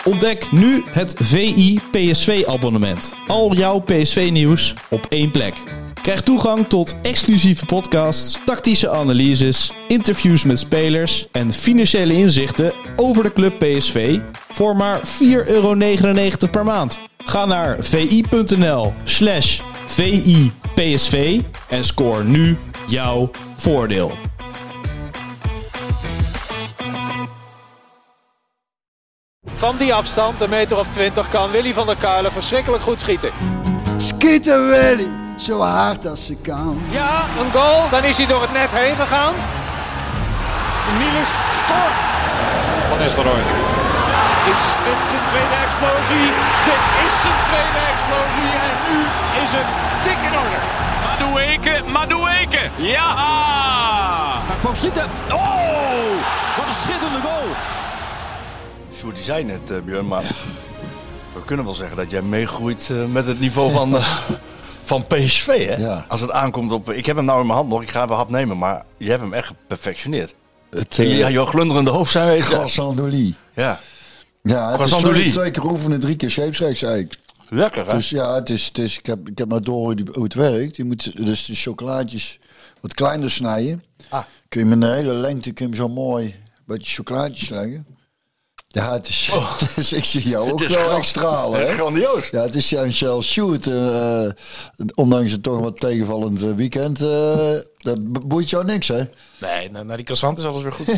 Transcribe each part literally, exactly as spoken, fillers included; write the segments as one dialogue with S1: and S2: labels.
S1: Ontdek nu het V I P S V-abonnement. Al jouw P S V-nieuws op één plek. Krijg toegang tot exclusieve podcasts, tactische analyses, interviews met spelers en financiële inzichten over de club P S V voor maar vier euro negenennegentig per maand. Ga naar vi.nl slash VIPSV en scoor nu jouw voordeel.
S2: Van die afstand, een meter of twintig, kan Willy van der Kuilen verschrikkelijk goed schieten.
S3: Schieten Willy, zo hard als ze kan.
S2: Ja, een goal, dan is hij door het net heen gegaan.
S4: Niels scoort. Van Nistelrooy. Is dit zijn tweede explosie? Dit is zijn tweede explosie en nu is het dik in orde.
S5: Madueke, Madueke, ja!
S6: Hij kwam schieten. Oh, wat een schitterende goal.
S7: Sjoerd, die zei net, uh, Björn, maar we kunnen wel zeggen dat jij meegroeit uh, met het niveau van, uh, van P S V, hè?
S3: Ja.
S7: Als het aankomt op... Ik heb hem nou in mijn hand nog, ik ga even hap nemen, maar je hebt hem echt geperfectioneerd.
S3: Het uh,
S7: ja, jouw glunderende hoofd zijn we.
S3: Croissant d'Olie.
S7: Ja.
S3: Ja, het
S7: Croissant
S3: is twee,
S7: d'Olie.
S3: twee keer oefenen, drie keer scheepsreeks eigenlijk.
S7: Lekker, hè?
S3: Dus ja, het is, het is, ik, heb, ik heb nou door hoe, die, hoe het werkt. Je moet dus de chocolaatjes wat kleiner snijden.
S7: Ah.
S3: Kun je met een hele lengte kun je zo mooi een beetje chocolaatjes leggen. Ja, het is,
S7: Oh.
S3: dus ik zie jou ook
S7: Het is
S3: wel
S7: gra-
S3: echt stralen. Hè?
S7: Grandioos.
S3: Ja, het is Jean-Charles Sjoerd. Uh, ondanks het toch wat tegenvallend weekend. Uh, dat boeit jou niks, hè?
S1: Nee, na, na die croissant is alles weer goed.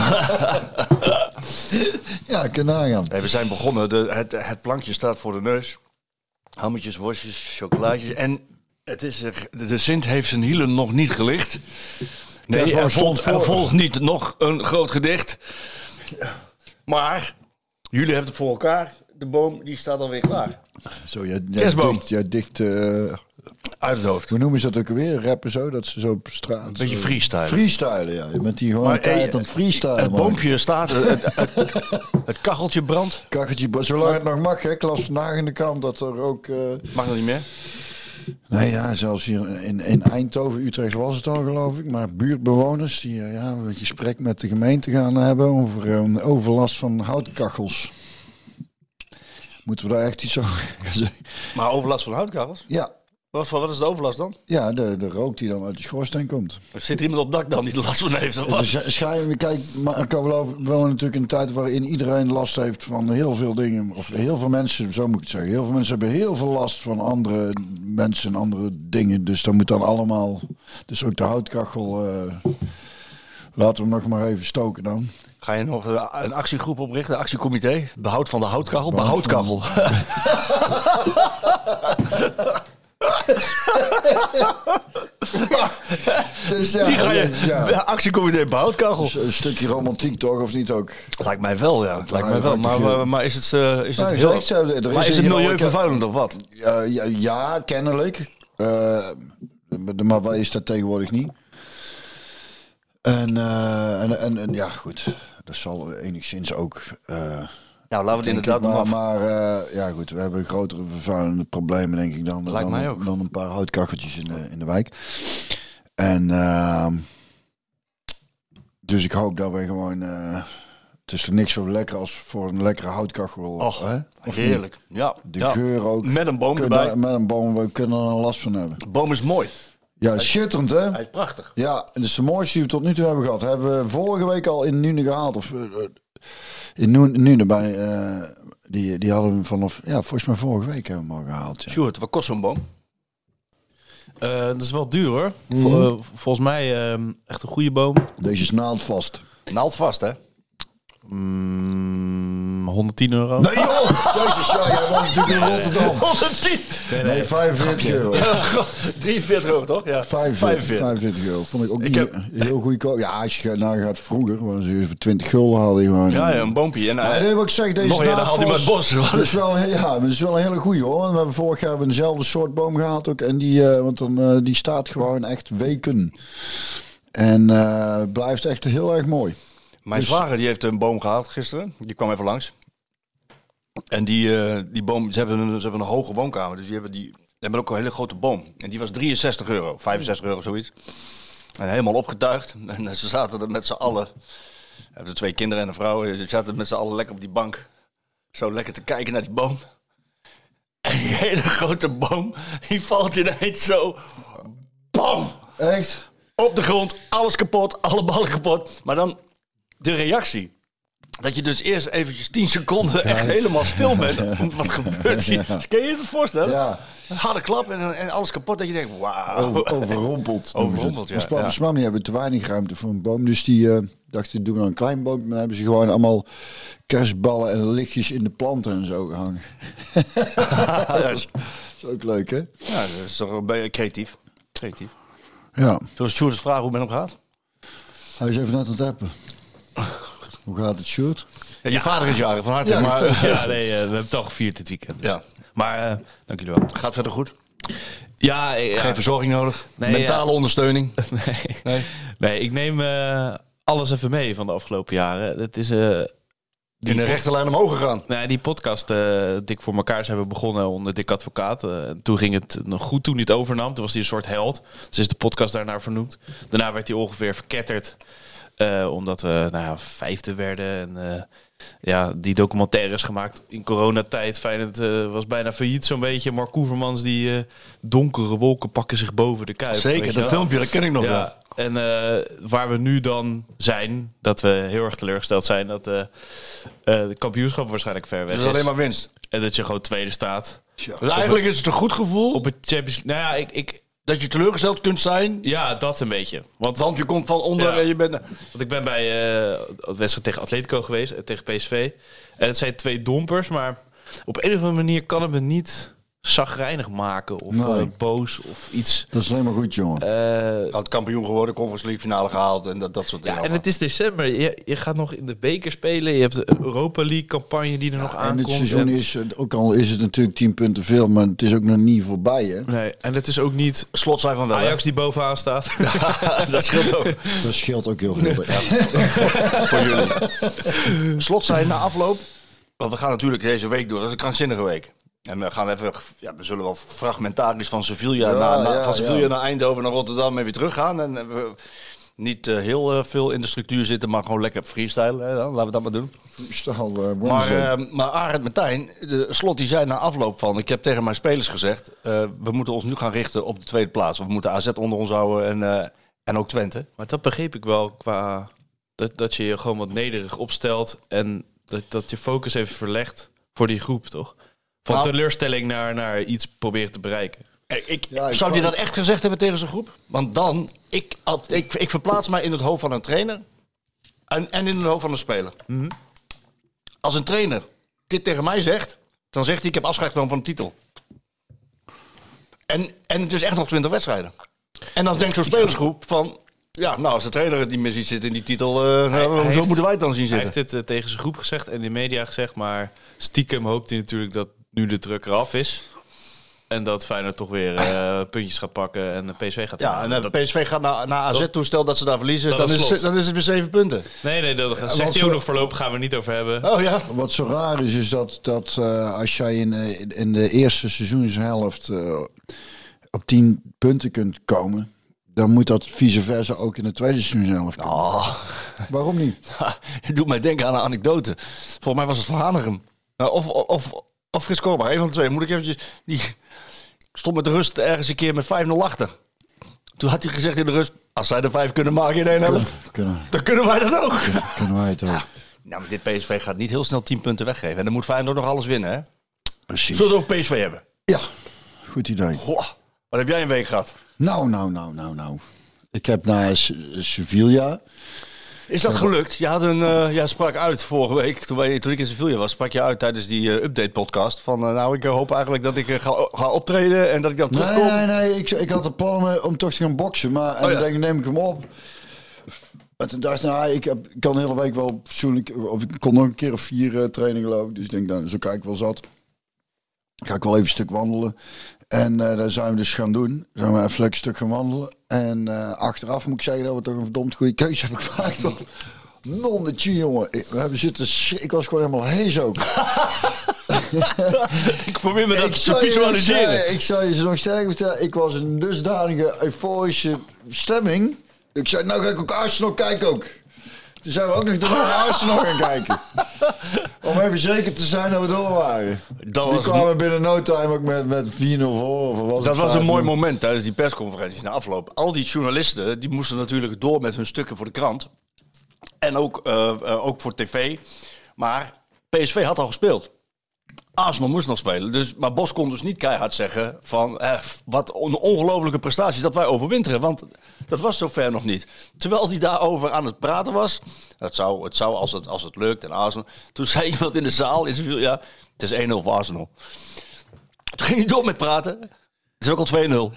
S3: Ja, kan nagaan.
S7: Hey, we zijn begonnen, de, het, het plankje staat voor de neus. Hammetjes, worstjes, chocolaatjes. En het is, er- de Sint heeft zijn hielen nog niet gelicht. Nee,
S3: Kerstboom
S7: er volgt,
S3: stond
S7: er
S3: voor.
S7: volgt niet nog een groot gedicht. Maar jullie hebben het voor elkaar. De boom die staat alweer klaar.
S3: Zo, jij, jij
S7: Kerstboom.
S3: dicht, jij dicht uh,
S7: Uit het hoofd.
S3: hoe noemen ze dat ook alweer? Rappen zo, dat ze zo op straat...
S7: Een beetje
S3: zo-
S7: freestyle.
S3: Freestylen, ja. Je bent die gewoon
S7: Maar,
S3: keihard
S7: hey,
S3: aan het freestylen.
S7: Het
S3: man.
S7: boompje staat, het, het, het, het kacheltje brandt.
S3: Kacheltje, zolang het nog mag, hè. Klas vandaag in de kant, dat er ook... Uh...
S7: Mag nog niet meer.
S3: Nee, ja, zelfs hier in, in Eindhoven, Utrecht was het al, geloof ik. Maar buurtbewoners die uh, ja, een gesprek met de gemeente gaan hebben over een overlast van houtkachels. Moeten we daar echt iets over gaan zeggen?
S7: Maar overlast van houtkachels?
S3: Ja,
S7: Wat, voor- wat is de overlast dan?
S3: ja de, de rook die dan uit de schoorsteen komt.
S7: Er zit er iemand op het dak dan die er last van heeft? Of wat?
S3: Dus schijn, kijk, maar ik kan wel over, we wonen natuurlijk in een tijd waarin iedereen last heeft van heel veel dingen. Of heel veel mensen, zo moet ik het zeggen. Heel veel mensen hebben heel veel last van andere mensen en andere dingen. Dus dat moet dan allemaal... Dus ook de houtkachel... Uh, laten we hem nog maar even stoken dan.
S7: Ga je nog een een actiegroep oprichten, een actiecomité? Behoud van de houtkachel?
S3: Behoud
S7: Behoutkachel.
S3: Dus ja,
S7: Die ga je,
S3: ja.
S7: actiecomité behoudkachel.
S3: Dus een stukje romantiek toch, of niet ook?
S7: Lijkt mij wel, ja. Lijkt mij
S3: Ja,
S7: wel.
S3: dat
S7: Maar,
S3: lijkt me
S7: maar, maar is het, uh, is het
S3: Nou,
S7: heel...
S3: is echt zo. Er is
S7: maar is het
S3: hier al-
S7: milieuvervuilend of wat?
S3: Ja, ja, ja, kennelijk. Uh, maar waar is dat tegenwoordig niet? En, uh, en, en, en ja, goed. Dat zal enigszins ook... Uh,
S7: Nou, laten we het
S3: denk
S7: inderdaad
S3: ik,
S7: nog
S3: maar,
S7: af.
S3: maar uh, ja, goed. We hebben grotere vervuilende problemen, denk ik, dan,
S7: Lijkt
S3: dan,
S7: mij ook.
S3: dan een paar houtkacheltjes in de, in de wijk. En... Uh, dus ik hoop dat wij gewoon... Uh, het is er niks zo lekker als voor een lekkere houtkachel.
S7: Och,
S3: hè? Of
S7: heerlijk. Ja,
S3: De
S7: ja.
S3: geur ook.
S7: Met een boom
S3: Kunnen-
S7: erbij.
S3: Met een boom, we kunnen er een last van hebben.
S7: De boom is mooi.
S3: Ja, schitterend hè?
S7: Hij is prachtig.
S3: Ja, het is de mooiste die we tot nu toe hebben gehad. Hebben we vorige week al in Nune gehaald. Of uh, in Nune, Nune bij... Uh, die, die hadden we vanaf... Ja, volgens mij vorige week hebben we hem al gehaald. Ja.
S7: Sjoerd, wat kost zo'n boom?
S1: Uh, dat is wel duur hoor.
S3: Mhm.
S1: Vol, uh, volgens mij uh, echt een goede boom.
S3: Deze is naaldvast.
S7: Naaldvast, hè?
S1: Mm, honderdtien euro.
S3: Nee joh! Jezus, ja, jij woont natuurlijk in Rotterdam.
S7: honderdtien!
S1: Nee,
S3: Nee,
S1: nee.
S3: vijfenveertig euro.
S7: drieënveertig euro, toch? Ja.
S3: vijfenveertig, vijfenveertig euro. Vond ik ook
S7: Ik
S3: niet
S7: heb-
S3: heel goedkoop. Ja, als je naar gaat vroeger, was ze voor twintig gulden haalde je gewoon.
S7: Ja, ja, een boompje. En, uh,
S3: Maar nee, wat ik zeg, deze
S7: nog eerder haalt hij
S3: naaldvast-
S7: maar het bos.
S3: Dat is wel een, ja, maar dat is wel een hele goeie hoor. Want we hebben vorig jaar hebben we dezelfde soort boom gehaald ook. En die, uh, want dan, uh, die staat gewoon echt weken. En uh, blijft echt heel erg mooi.
S7: Mijn
S3: Dus-
S7: zwager die heeft een boom gehaald gisteren. Die kwam even langs. En die, uh, die boom, ze hebben, een, ze hebben een hoge woonkamer. Dus die hebben, die, die hebben ook een hele grote boom. En die was drieënzestig euro, vijfenzestig euro, zoiets. En helemaal opgetuigd. En ze zaten er met z'n allen. Hebben twee kinderen en een vrouw. Ze zaten met z'n allen lekker op die bank. zo lekker te kijken naar die boom. En die hele grote boom, die valt ineens zo... Bam!
S3: Echt?
S7: Op de grond, alles kapot, alle ballen kapot. Maar dan de reactie. Dat je dus eerst eventjes tien seconden echt helemaal stil bent. Wat gebeurt hier? Ja. Kun je je het voorstellen?
S3: Ja.
S7: Harde klap en, en alles kapot. Dat je denkt, wauw.
S3: Over, overrompeld.
S7: Overrompeld, ja.
S3: Maar Spa-
S7: ja.
S3: Spam, die hebben te weinig ruimte voor een boom. Dus die uh, dachten, doen we dan een klein boom. Maar dan hebben ze gewoon allemaal kerstballen en lichtjes in de planten en zo gehangen. Dat is ook leuk, hè?
S7: Ja, dat is toch een beetje creatief. Creatief.
S3: Ja.
S7: Zullen Sjoerd eens vragen hoe het met hem gaat?
S3: Hij is even net aan het appen. Hoe gaat het, Sjoerd?
S7: Ja, je vader is jarig, van harte.
S3: Ja,
S7: maar,
S1: Ja, nee, uh, we hebben het al gevierd dit weekend. Dus.
S7: Ja.
S1: Maar uh, dank jullie wel.
S7: Gaat verder goed?
S1: Ja, ja.
S7: Geen verzorging nodig?
S1: Nee,
S7: Mentale
S1: ja.
S7: ondersteuning?
S1: Nee.
S7: Nee.
S1: nee, ik neem uh, alles even mee van de afgelopen jaren. Het is... Uh,
S7: in de rechte lijn omhoog gegaan.
S1: Nou, die podcast, uh, Dik voor elkaar, zijn we begonnen onder Dik Advocaat. Uh, toen ging het nog goed toen hij het overnam. Toen was hij een soort held. Dus is de podcast daarnaar vernoemd. Daarna werd hij ongeveer verketterd. Uh, omdat we nou ja, vijfde werden. En uh, ja, die documentaires gemaakt in coronatijd. Feyenoord uh, was bijna failliet zo'n beetje. Mark Koevermans, die uh, donkere wolken pakken zich boven de Kuip.
S7: Zeker, dat filmpje, dat ken ik nog
S1: ja.
S7: wel.
S1: En uh, waar we nu dan zijn, dat we heel erg teleurgesteld zijn dat uh, uh, de kampioenschap waarschijnlijk ver weg
S7: Dat
S1: is.
S7: is alleen maar winst.
S1: En dat je gewoon tweede staat.
S3: Ja.
S7: Dus eigenlijk is het een goed gevoel
S1: Op het Champions Nou ja, ik, ik,
S7: dat je teleurgesteld kunt zijn.
S1: ja, dat een beetje. Want,
S7: Want je komt van onder
S1: Ja.
S7: en je bent...
S1: want ik ben bij uh, de wedstrijd tegen Atletico geweest, uh, tegen P S V. En het zijn twee dompers, maar op een of andere manier kan het me niet chagrijnig maken. Of
S3: Nee.
S1: uh, boos of iets.
S3: Dat is alleen maar goed, jongen.
S1: Uh,
S7: Had kampioen geworden, Conference League finale gehaald en dat, dat soort dingen.
S1: ja, en het is december. Je, je gaat nog in de beker spelen. Je hebt de Europa League campagne die er nog
S3: en
S1: aankomt.
S3: het seizoen
S1: en-
S3: is, ook al is het natuurlijk tien punten veel, maar het is ook nog niet voorbij, hè?
S1: Nee, en het is ook niet
S7: Slot zijn van wel. hè?
S1: Ajax die bovenaan staat.
S7: Dat scheelt ook
S3: Dat scheelt ook heel veel. Ja.
S7: voor jullie. Slot zijn na afloop. Want we gaan natuurlijk deze week door. Dat is een krankzinnige week. En we gaan even, ja, we zullen wel fragmentarisch van Sevilla,
S3: Ja,
S7: naar, naar-
S3: ja,
S7: van Sevilla
S3: ja.
S7: naar Eindhoven, naar Rotterdam en weer terug gaan. En we niet uh, heel uh, veel in de structuur zitten, maar gewoon lekker freestyle. Hè, dan. Laten we dat maar doen.
S3: Stel, uh,
S7: Maar, uh, maar Arend Martijn, de Slot, die zei na afloop van... Ik heb tegen mijn spelers gezegd, uh, we moeten ons nu gaan richten op de tweede plaats. We moeten A Z onder ons houden en, uh, en ook Twente.
S1: Maar dat begreep ik wel qua dat, dat je je gewoon wat nederig opstelt en dat, dat je focus even verlegt voor die groep, toch? Van
S7: Nou,
S1: teleurstelling naar, naar iets proberen te bereiken.
S7: Ik, ik,
S3: Ja, ik
S7: zou die
S3: vond-
S7: dat echt gezegd hebben tegen zijn groep? Want dan, ik, had, ik, ik verplaats mij in het hoofd van een trainer en, en in het hoofd van een speler.
S1: Mhm.
S7: Als een trainer dit tegen mij zegt, dan zegt hij ik heb afscheid genomen van de titel. En, en het is echt nog twintig wedstrijden. En dan denkt zo'n spelersgroep van... Ja, nou, als de trainer het niet meer ziet zitten in die titel, uh,
S1: Hij-
S7: nou,
S1: hij
S7: zo
S1: heeft-
S7: moeten wij het dan zien
S1: Hij
S7: zitten.
S1: heeft dit uh, tegen zijn groep gezegd en in de media gezegd, maar stiekem hoopt hij natuurlijk dat nu de druk eraf is. En dat Feyenoord toch weer uh, puntjes gaat pakken en de P S V gaat
S7: Ja,
S1: winnen.
S7: en uh,
S1: dat,
S7: P S V gaat naar, naar A Z
S1: dat-
S7: toe. Stel dat ze daar verliezen,
S1: dat
S7: dan
S1: is
S7: is,
S1: Slot.
S7: dan is het weer zeven punten.
S1: Nee, nee, dat zegt
S3: want
S1: hij ook
S3: zo-
S1: nog voorlopig, gaan we het niet over hebben.
S7: Oh ja.
S3: Wat zo raar is, is dat, dat uh, als jij in, uh, in de eerste seizoenshelft uh, op tien punten kunt komen, dan moet dat vice versa ook in de tweede seizoenshelft komen.
S7: Oh,
S3: Waarom niet?
S7: het doet mij denken aan een anekdote. Volgens mij was het Van Hanegem. Uh, of, of, of Frits Korbach, een van de twee. Moet ik eventjes... Die stond met de rust ergens een keer met vijf nul achter. Toen had hij gezegd in de rust... Als zij er vijf kunnen maken in één helft,
S3: Kunnen,
S7: dan kunnen wij dat ook.
S3: kunnen wij het ook.
S7: Nou, maar dit P S V gaat niet heel snel tien punten weggeven. En dan moet Feyenoord nog alles winnen, hè?
S3: Precies.
S7: Zullen we ook P S V hebben?
S3: Ja, goed idee.
S7: Goh, wat heb jij een week gehad?
S3: Nou, nou, nou, nou, nou. Ik heb naar Se- Sevilla.
S7: Is dat gelukt? Je had een, uh, jij sprak uit vorige week, toen, wij, toen ik in Sevilla was, sprak je uit tijdens die uh, update-podcast. Van, uh, nou, ik uh, hoop eigenlijk dat ik uh, ga, ga optreden en dat ik dan
S3: Nee,
S7: terugkom.
S3: nee, nee. Ik, ik had de plannen om toch te gaan boksen. Maar en
S7: Oh, ja.
S3: dan denk ik, neem ik hem op. En toen dacht ik, nou, ik, heb, ik kan de hele week wel persoonlijk... Of ik kon nog een keer of vier uh, trainingen lopen. Dus ik denk, nou, zo kijk ik wel zat. Ga ik wel even een stuk wandelen. En uh, dat zijn we dus gaan doen. Zijn we even lekker een stuk gaan wandelen. En uh, achteraf moet ik zeggen dat we toch een verdomd goede keuze hebben gemaakt. Want nonnetje, jongen. Ik, we hebben zitten... sch- Ik was gewoon helemaal hees ook.
S7: Ik probeer me dat
S3: Ik
S7: te
S3: zou je nog
S7: visualiseren.
S3: zeggen, Ik zou je ze nog sterker vertellen. Ik was in een dusdanige euforische stemming. Ik zei, nou ga ik ook Arsenal kijken ook. Toen zijn we ook nog naar Arsenal gaan kijken. Om om even zeker te zijn dat we door waren.
S7: Dat
S3: Die
S7: was,
S3: kwamen binnen no time ook met, met vier nul voor. Of was
S7: dat
S3: het
S7: was een mooi
S3: vijf nul?
S7: moment tijdens die persconferenties na afloop. Al die journalisten die moesten natuurlijk door met hun stukken voor de krant. En ook, uh, uh, ook voor tv. Maar P S V had al gespeeld. Arsenal moest nog spelen. Dus, maar Bos kon dus niet keihard zeggen van eh, wat een ongelofelijke prestaties dat wij overwinteren. Want dat was zover nog niet. Terwijl hij daarover aan het praten was. Het zou, het zou als, het, als het lukt en Arsenal. Toen zei iemand in de zaal, in zijn, ja, het is één nul voor Arsenal. Toen ging hij door met praten. Het is ook al twee nul.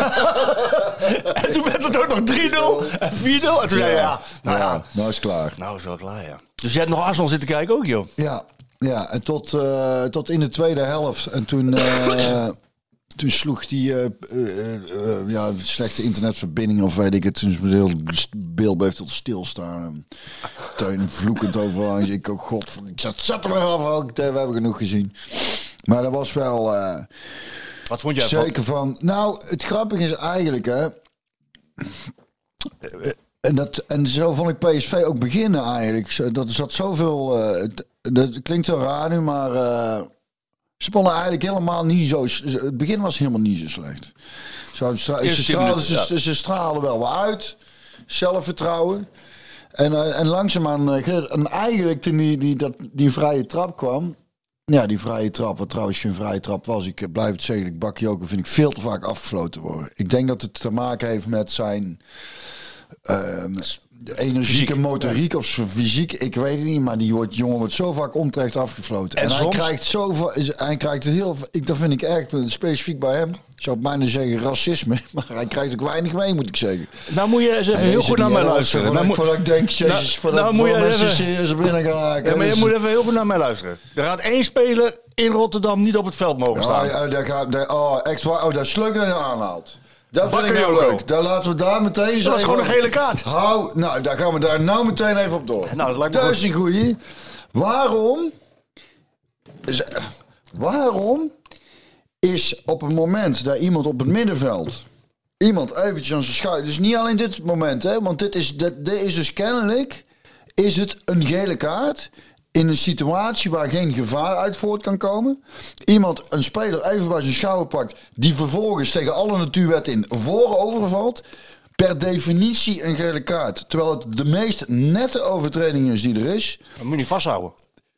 S7: En toen werd het ook nog drie nul en vier nul. En toen zei hij, ja, nou ja,
S3: ja, nou is het klaar.
S7: nou is wel klaar, ja. Dus jij hebt nog Arsenal zitten kijken ook, joh.
S3: Ja, ja en tot, uh, tot in de tweede helft. En toen, uh, toen sloeg die uh, uh, uh, ja, slechte internetverbinding of weet ik het. Toen heel beeld bleef tot stilstaan. Teun vloekend overal. Ik ook, god, ik zat, zat er maar af. Ook. We hebben genoeg gezien. Maar dat was wel... Uh,
S7: Wat vond jij
S3: zeker van? van... Nou, het grappige is eigenlijk, hè... En, dat, en zo vond ik P S V ook beginnen eigenlijk. Dat er zat zoveel... Uh, dat klinkt zo raar nu, maar... Uh, ze begonnen eigenlijk helemaal niet zo... Het begin was helemaal niet zo slecht. Zo, ze, ze, stralen, ze, ja. ze stralen wel wat uit. Zelfvertrouwen. En, uh, en langzaamaan... Uh, en eigenlijk toen die, die, dat, die vrije trap kwam... Ja, die vrije trap, wat trouwens geen vrije trap was. Ik blijf het zeggen, ik bakje ook, vind ik veel te vaak afgefloten worden. Ik denk dat het te maken heeft met zijn uh, energieke motoriek of zijn fysiek. Ik weet het niet, maar die wordt, jongen wordt zo vaak onterecht afgefloten. En, en soms... hij krijgt zoveel, hij krijgt het heel, ik, dat vind ik echt specifiek bij hem. Ik zou bijna zeggen racisme, maar hij krijgt ook weinig mee, moet ik zeggen.
S7: Nou moet je eens even heel goed naar mij luisteren.
S3: Voordat,
S7: nou,
S3: voordat ik denk, jezus, voordat nou, nou voor mensen serieus binnen gaan haken.
S7: Ja, maar je
S3: dus...
S7: moet even heel goed naar mij luisteren. Er gaat één speler in Rotterdam niet op het veld mogen staan.
S3: Ja, ja, daar gaat, daar, oh, echt waar. Oh, dat is leuk dat je aanhaalt. Dat vind ik nou leuk. Daar laten we daar meteen...
S7: Dat was gewoon een gele kaart.
S3: Hou, nou, daar gaan we daar nou meteen even op door.
S7: Nou, dat lijkt me
S3: dat is een goeie. Waarom... Is, waarom... is op het moment dat iemand op het middenveld... iemand eventjes aan zijn schouder... Dus niet alleen dit moment, hè. Want dit is, dit, dit is dus kennelijk... is het een gele kaart... in een situatie waar geen gevaar uit voort kan komen. Iemand, een speler, even bij zijn schouder pakt... die vervolgens tegen alle natuurwetten in voorover valt... per definitie een gele kaart. Terwijl het de meest nette overtreding is die er is.
S7: Dat moet je niet vasthouden.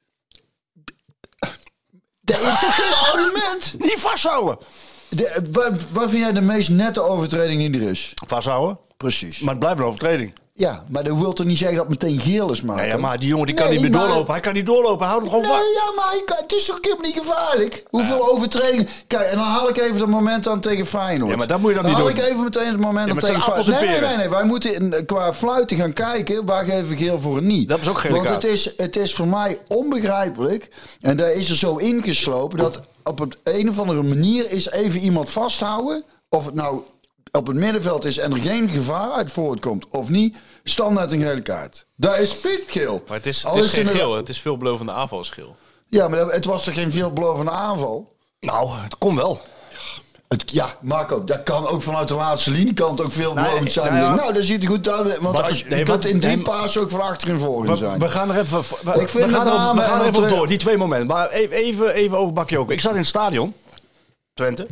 S3: Dat is toch geen argument?
S7: Niet vasthouden.
S3: De, waar, waar vind jij de meest nette overtreding die er is?
S7: Vasthouden.
S3: Precies.
S7: Maar het blijft een overtreding.
S3: Ja, maar dat wil toch niet zeggen dat het meteen geel is, man?
S7: Nee, ja, maar die jongen die kan
S3: nee,
S7: niet meer
S3: maar...
S7: doorlopen. Hij kan niet doorlopen. Houd hem gewoon vast.
S3: Nee, ja, maar hij kan... het is toch helemaal niet gevaarlijk? Hoeveel ja. overtredingen... Kijk, en dan haal ik even het moment aan tegen Feyenoord.
S7: Ja, maar dat moet je dan,
S3: dan
S7: niet
S3: doen.
S7: doen.
S3: haal ik even meteen het moment
S7: ja,
S3: aan tegen Feyenoord. Nee, nee, nee, nee. Wij moeten qua fluiten gaan kijken. Waar geef ik geel voor en niet?
S7: Dat is ook gele
S3: Want
S7: kaart.
S3: het is, het is voor mij onbegrijpelijk. En daar is er zo ingeslopen dat op een, een of andere manier is even iemand vasthouden. Of het nou op het middenveld is en er geen gevaar uit voortkomt of niet, standaard een gele kaart. Daar is piepgeel.
S8: Maar het is, het is geen geel, het is veelbelovende aanvalsgeel.
S3: Ja, maar het was toch geen veelbelovende aanval?
S7: Nou, het kon wel.
S3: Het, ja, Marco, dat kan ook vanuit de laatste liniekant ook veelbelovend
S7: nee,
S3: zijn.
S7: Nou, ja.
S3: nou, dat ziet er goed uit. Want
S7: wat,
S3: als, je
S7: nee,
S3: kunt in die
S7: nee,
S3: paas ook van achterin voor
S7: we,
S3: zijn.
S7: We gaan er even, we,
S3: ik vind
S7: we gaan, er, we gaan er even op
S3: twee...
S7: door, die twee momenten. Maar even, even over Bakayoko. Ik zat in het stadion, Twente.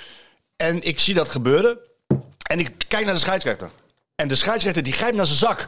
S7: En ik zie dat gebeuren. En ik kijk naar de scheidsrechter. En de scheidsrechter die grijpt naar zijn zak.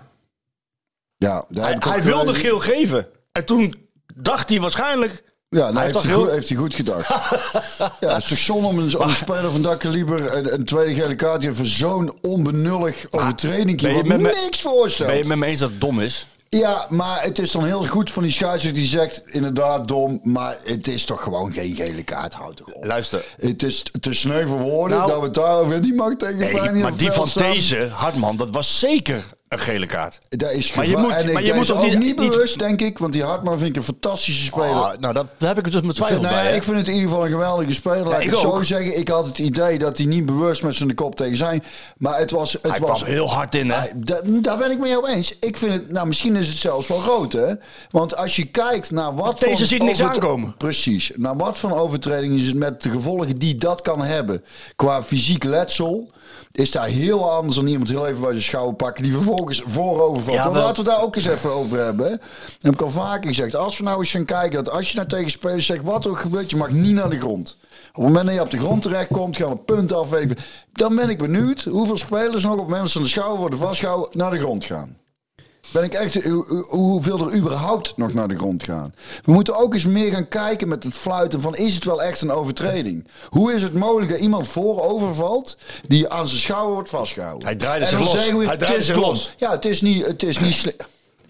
S3: Ja,
S7: hij hij wilde geel geven. En toen dacht hij waarschijnlijk...
S3: Ja, nou
S7: hij
S3: heeft,
S7: heeft,
S3: hij
S7: heel...
S3: goed, heeft hij goed gedacht. Ja, het is toch zonde om een, om een speler van dat kaliber een, een tweede gele kaart voor zo'n onbenullig overtreding wat me, niks voorstelt.
S7: Ben je met me eens dat het dom is?
S3: Ja, maar het is dan heel goed van die scheidsrechter die zegt inderdaad dom, maar het is toch gewoon geen gele kaart. Houd toch op.
S7: Luister.
S3: Het is te sneu voor woorden
S7: nou,
S3: dat we het daarover die mag tegen
S7: nee,
S3: Feyenoord
S7: maar die van
S3: staan.
S7: deze, Hartman, dat was zeker een gele kaart.
S3: Dat is
S7: maar je moet,
S3: en ik,
S7: maar je moet
S3: toch
S7: ook niet,
S3: niet bewust,
S7: niet...
S3: denk ik, want die Hartman vind ik een fantastische speler.
S7: Oh, nou, dat, daar heb ik het dus met twijfel
S3: nou,
S7: bij.
S3: Ja, ik vind het in ieder geval een geweldige speler. Laat
S7: ja,
S3: ik
S7: ik
S3: het
S7: ook.
S3: zo zeggen. Ik had het idee dat hij niet bewust met zijn kop tegen zijn. Maar het was... Het
S7: hij
S3: was,
S7: kwam heel hard in, hè?
S3: Hij, da, daar ben ik mee jou eens. Ik vind het... Nou, misschien is het zelfs wel rood, hè? Want als je kijkt naar wat...
S7: Deze
S3: van
S7: ziet niks
S3: overtre-
S7: aankomen.
S3: Precies. Naar wat voor overtreding is het met de gevolgen die dat kan hebben. Qua fysiek letsel... is daar heel anders dan iemand heel even bij zijn schouder pakken... die vervolgens ook eens voorover valt.
S7: Ja,
S3: Want
S7: wel.
S3: laten we daar ook eens even over hebben. Hè. Dat heb ik al vaker gezegd. Als we nou eens gaan kijken, dat als je nou tegen spelers zegt, wat ook gebeurt, je mag niet naar de grond. Op het moment dat je op de grond terechtkomt, gaan we punten af. Weet ik veel. Dan ben ik benieuwd hoeveel spelers nog op mensen aan de schouder worden vastgehouden naar de grond gaan. Ben ik echt, hoe- hoeveel er überhaupt nog naar de grond gaan. We moeten ook eens meer gaan kijken met het fluiten van, is het wel echt een overtreding? Hoe is het mogelijk dat iemand voorover valt die aan zijn schouder wordt vastgehouden?
S7: Hij draaide
S3: En
S7: zich
S3: dan
S7: los.
S3: zeggen we,
S7: Hij
S3: het
S7: draaide
S3: is
S7: zich
S3: dom.
S7: los.
S3: Ja, het is niet, het is niet slim.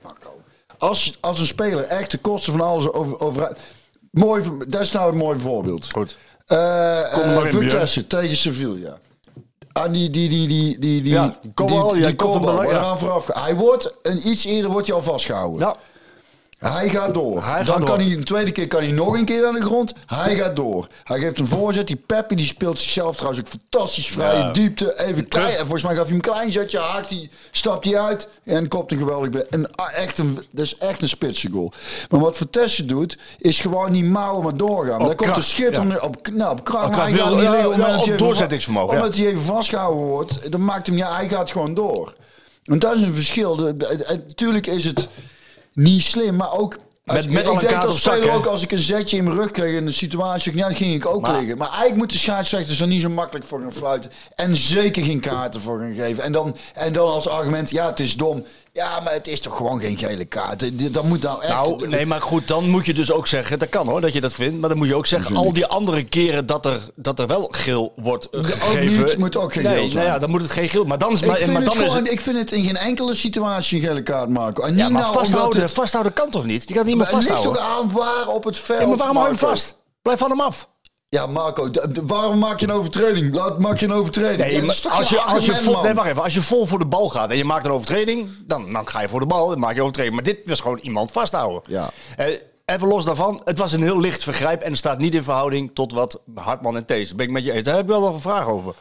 S3: Als, als een speler echt de kosten van alles over... over mooi, dat is nou een mooi voorbeeld.
S7: Goed.
S3: Uh,
S7: Kom er maar in,
S3: Vitesse tegen Sevilla. Ah, die, die, die, die, die, die,
S7: Ja, kom
S3: die,
S7: al,
S3: die,
S7: ja,
S3: die
S7: komt hem
S3: kopbal,
S7: wel, ja.
S3: eraan vooraf. Hij wordt, een iets eerder wordt hij al vastgehouden.
S7: Ja.
S3: Hij gaat door.
S7: Hij gaat
S3: Dan
S7: door.
S3: kan hij, de tweede keer kan hij nog een keer aan de grond. Hij gaat door. Hij geeft een voorzet. Die Peppi die speelt zichzelf trouwens ook fantastisch vrij.
S7: Ja.
S3: Diepte, even klein. En volgens mij gaf hij hem een klein zetje. Haakt hij, stapt hij uit. En kopt een geweldig. be- En echt een, dat is echt een spitse goal. Maar wat Vitesse doet, is gewoon niet mouwen, maar doorgaan. Daar komt
S7: kracht,
S3: een schitterende op, nou, op kracht.
S7: Op
S3: Maar
S7: kracht
S3: hij gaat
S7: wil-
S3: niet
S7: ja,
S3: liggen
S7: ja,
S3: omdat hij
S7: op
S3: even-
S7: doorzettingsvermogen, ja.
S3: Omdat hij even vastgehouden wordt. Dan maakt hem, ja, hij gaat gewoon door. Want dat is een verschil. De- de- de- Natuurlijk is het niet slim, maar ook... Als,
S7: Met- met
S3: ik
S7: al een
S3: denk
S7: kaart
S3: als
S7: op zak,
S3: speler
S7: hè?
S3: ook als ik een zetje in mijn rug kreeg in een situatie, ja, dan ging ik ook
S7: Maar-
S3: liggen. Maar eigenlijk moet de scheidsrechters er niet zo makkelijk voor gaan fluiten. En zeker geen kaarten voor gaan geven. En dan, en dan als argument, ja, het is dom. Ja, maar het is toch gewoon geen gele kaart. Dat moet nou echt...
S7: Nou, nee, maar goed, dan moet je dus ook zeggen, dat kan hoor, dat je dat vindt. Maar dan moet je ook zeggen,
S3: vind
S7: al
S3: ik.
S7: die andere keren dat er, dat er wel geel wordt uh,
S3: Ook
S7: gegeven.
S3: niet, moet ook geen
S7: nee,
S3: geel zijn.
S7: Nou ja, dan moet het geen geel. Maar dan is,
S3: ik,
S7: maar,
S3: vind
S7: maar
S3: het
S7: dan is
S3: gewoon,
S7: het...
S3: ik vind het in geen enkele situatie een gele kaart maken. En
S7: Ja,
S3: niet
S7: maar
S3: nou
S7: vasthouden,
S3: omdat het-
S7: vasthouden kan toch niet? Je kan het niet meer
S3: Maar het ligt
S7: vasthouden.
S3: toch aan waar op het veld.
S7: Ja, maar waarom hou je hem
S3: Marco?
S7: vast? Blijf van hem af.
S3: Ja, Marco, d- d- waarom maak je een overtreding? Laat, maak je een overtreding?
S7: Nee,
S3: Ja, dat
S7: maar
S3: is toch
S7: als
S3: geen
S7: je, als je
S3: argument,
S7: vol,
S3: man?
S7: nee, wacht even. Als je vol voor de bal gaat en je maakt een overtreding, dan, dan ga je voor de bal en maak je een overtreding. Maar dit was gewoon iemand vasthouden.
S3: Ja.
S7: Eh, even los daarvan, het was een heel licht vergrijp en het staat niet in verhouding tot wat Hartman en Thees. Daar ben ik met je eens. Daar heb ik wel nog een vraag over.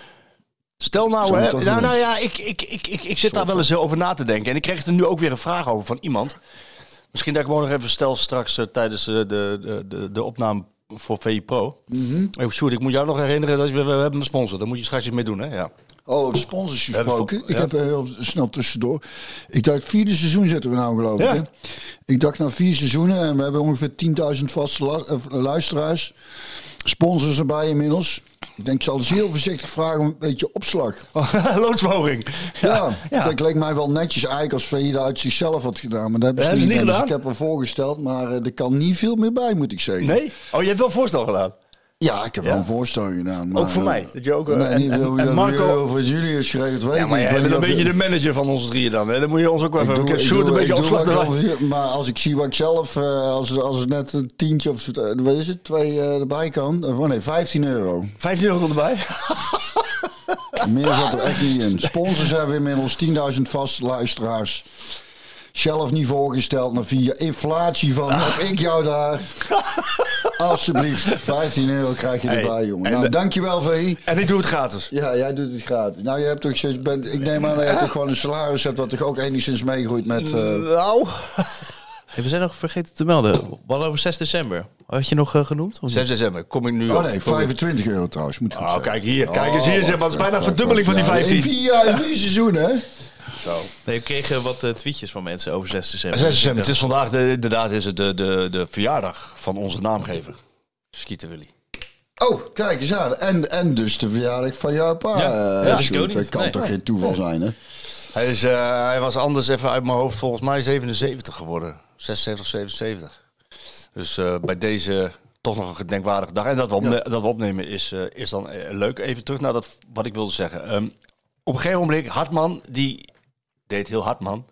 S7: Stel nou,
S3: Zou je
S7: hè,
S3: toch
S7: nou,
S3: doen?
S7: nou ja, ik, ik, ik, ik, ik zit daar wel eens over na te denken. En ik kreeg er nu ook weer een vraag over van iemand. Misschien dat ik gewoon nog even stel straks uh, tijdens uh, de, de, de, de opname voor V I Pro.
S3: Mm-hmm.
S7: Hey, Sjoerd, ik moet jou nog herinneren dat we, we, we hebben een sponsor. Daar moet je straks iets mee doen, hè? Ja.
S3: Oh, over sponsors gesproken.
S7: Ja.
S3: Ik heb er heel snel tussendoor. Ik dacht, vierde seizoen zitten we nou, geloof ik.
S7: Ja.
S3: Hè? Ik dacht, na vier seizoenen en we hebben ongeveer tienduizend vaste la- uh, luisteraars. Sponsors erbij inmiddels. Ik denk, ik zal dus heel voorzichtig vragen om een beetje opslag.
S7: Loodsverhoging.
S3: Ja,
S7: ja.
S3: dat leek mij wel netjes eigenlijk als V I dat uit zichzelf had gedaan. Maar dat hebben ze
S7: Hebben
S3: niet
S7: ze niet
S3: gedaan. Dus
S7: gedaan?
S3: ik heb er voorgesteld, maar uh, er kan niet veel meer bij, moet ik zeggen.
S7: Nee? Oh, je hebt wel voorstel gedaan.
S3: Ja, ik heb
S7: Ja?
S3: wel een voorstel gedaan. Maar,
S7: Ook voor
S3: uh,
S7: mij. Dat je ook, uh,
S3: nee,
S7: en-
S3: niet
S7: en-
S3: veel-
S7: en
S3: wie-
S7: Marco-
S3: wie over jullie is geregeld, weet
S7: Ja,
S3: ik
S7: maar
S3: niet.
S7: jij
S3: Ik weet
S7: bent een
S3: niet of
S7: beetje
S3: je-
S7: de manager van ons drieën dan. Hè? Dan moet je ons ook wel
S3: Ik
S7: even...
S3: doe,
S7: Kijk,
S3: ik
S7: Sjoerd,
S3: doe,
S7: een beetje
S3: ik doe
S7: opslag
S3: wat
S7: erbij.
S3: ik wil, maar als ik zie wat ik zelf, uh, als, als het net een tientje of uh, wat is het, twee uh, erbij kan, uh, oh nee, vijftien euro.
S7: vijftien euro erbij.
S3: Meer zat er echt niet in. Sponsors hebben inmiddels tienduizend vaste luisteraars. Zelf niet voorgesteld naar vier. Inflatie van, heb ik jou daar. Alsjeblieft, vijftien euro krijg je
S7: Hey,
S3: erbij, jongen.
S7: en
S3: Nou,
S7: de-
S3: dankjewel, V I.
S7: En ik doe het gratis.
S3: Ja, jij doet het gratis. Nou, je hebt toch, je bent, ik neem aan dat je toch gewoon een salaris hebt wat toch ook enigszins meegroeit met... Uh,
S7: Nou...
S1: Hey, we zijn nog vergeten te melden. We hadden over zes december. Had je nog uh, genoemd? Of niet?
S7: zes december, kom ik nu
S3: oh
S7: op.
S3: nee, vijfentwintig euro trouwens, moet ik goed
S7: Oh,
S3: zeggen.
S7: kijk hier, kijk eens hier,
S3: wacht,
S7: zeg maar. Het is bijna een
S3: wacht,
S7: verdubbeling van die
S3: wacht. Ja,
S7: vijftien.
S3: In vier jaar, in vier seizoenen, hè?
S7: Zo.
S1: Nee, we kregen wat uh, tweetjes van mensen over zes december.
S7: zes december, het is vandaag de, inderdaad is het de, de, de verjaardag van onze naamgever. Skeeter Willy.
S3: Oh, kijk eens aan. En, en dus de verjaardag van jouw pa.
S1: Ja,
S3: Uh,
S1: ja,
S3: Sjoerd.
S1: ik ook niet.
S3: Dat kan
S1: Nee.
S3: toch geen toeval zijn, hè?
S7: Hij, is, uh, hij was anders even uit mijn hoofd volgens mij zevenenzeventig geworden. zesenzeventig, zevenenzeventig. Dus uh, bij deze toch nog een gedenkwaardige dag. En dat we, opne-
S3: Ja.
S7: dat we opnemen is, uh, is dan uh, leuk. Even terug naar dat, wat ik wilde zeggen. Um, op een gegeven moment, Hartman, die deed heel hard, man.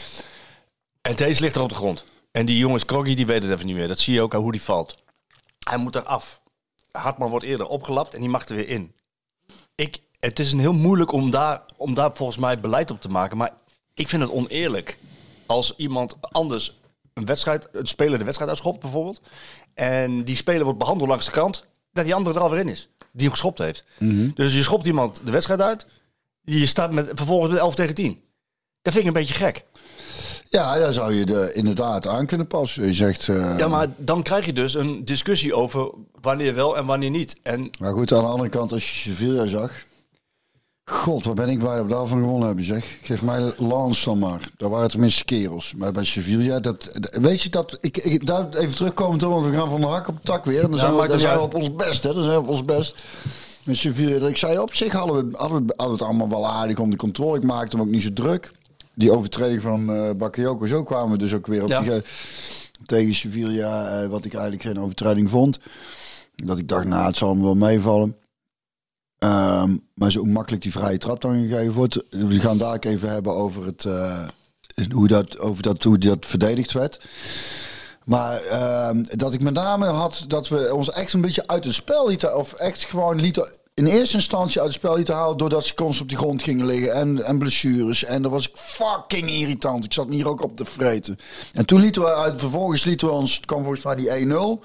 S7: En deze ligt er op de grond. En die jongens, Kroggy, die weet het even niet meer. Dat zie je ook aan hoe die valt. Hij moet eraf. Hartman wordt eerder opgelapt en die mag er weer in. Ik, het is een heel moeilijk om daar, om daar volgens mij beleid op te maken. Maar ik vind het oneerlijk als iemand anders een wedstrijd, een speler de wedstrijd uitschopt bijvoorbeeld. En die speler wordt behandeld langs de kant. Dat die andere er alweer in is. Die hem geschopt heeft. Mm-hmm. Dus je schopt iemand de wedstrijd uit. Je staat met, vervolgens met elf tegen tien. Dat vind ik een beetje gek.
S3: Ja, daar zou je de, inderdaad aan kunnen passen. Je zegt... Uh...
S7: Ja, maar dan krijg je dus een discussie over wanneer wel en wanneer niet. En...
S3: Maar goed, aan de andere kant, als je Sevilla zag... God, wat ben ik blij dat we daarvan gewonnen hebben, zeg. Geef mij Lens dan maar. Daar waren tenminste kerels. Maar bij Sevilla, dat, weet je dat... Ik, ik, daar even terugkomen, want we gaan van de hak op de tak weer. En dan
S7: Ja,
S3: zijn, we,
S7: maar
S3: dan
S7: dat
S3: zijn we
S7: jij-
S3: op ons best, hè. Dan zijn we op ons best. Met Sevilla, dat ik zei, op zich hadden we, hadden we hadden het allemaal wel aardig onder controle. Ik maakte hem ook niet zo druk. Die overtreding van uh, Bakayoko, zo kwamen we dus ook weer op
S7: Ja.
S3: die, tegen Sevilla, uh, wat ik eigenlijk geen overtreding vond. Dat ik dacht, nou, het zal hem wel meevallen. Um, maar zo makkelijk die vrije trap dan gegeven wordt. We gaan daar ook even hebben over het uh, hoe dat over dat hoe dat verdedigd werd. Maar uh, dat ik met name had dat we ons echt een beetje uit het spel lieten, of echt gewoon lieten in eerste instantie uit het spel lieten halen doordat ze constant op de grond gingen liggen en, en blessures. En dat was fucking irritant. Ik zat me hier ook op te vreten. En toen lieten we uit, vervolgens lieten we ons, het kwam volgens mij die één nul.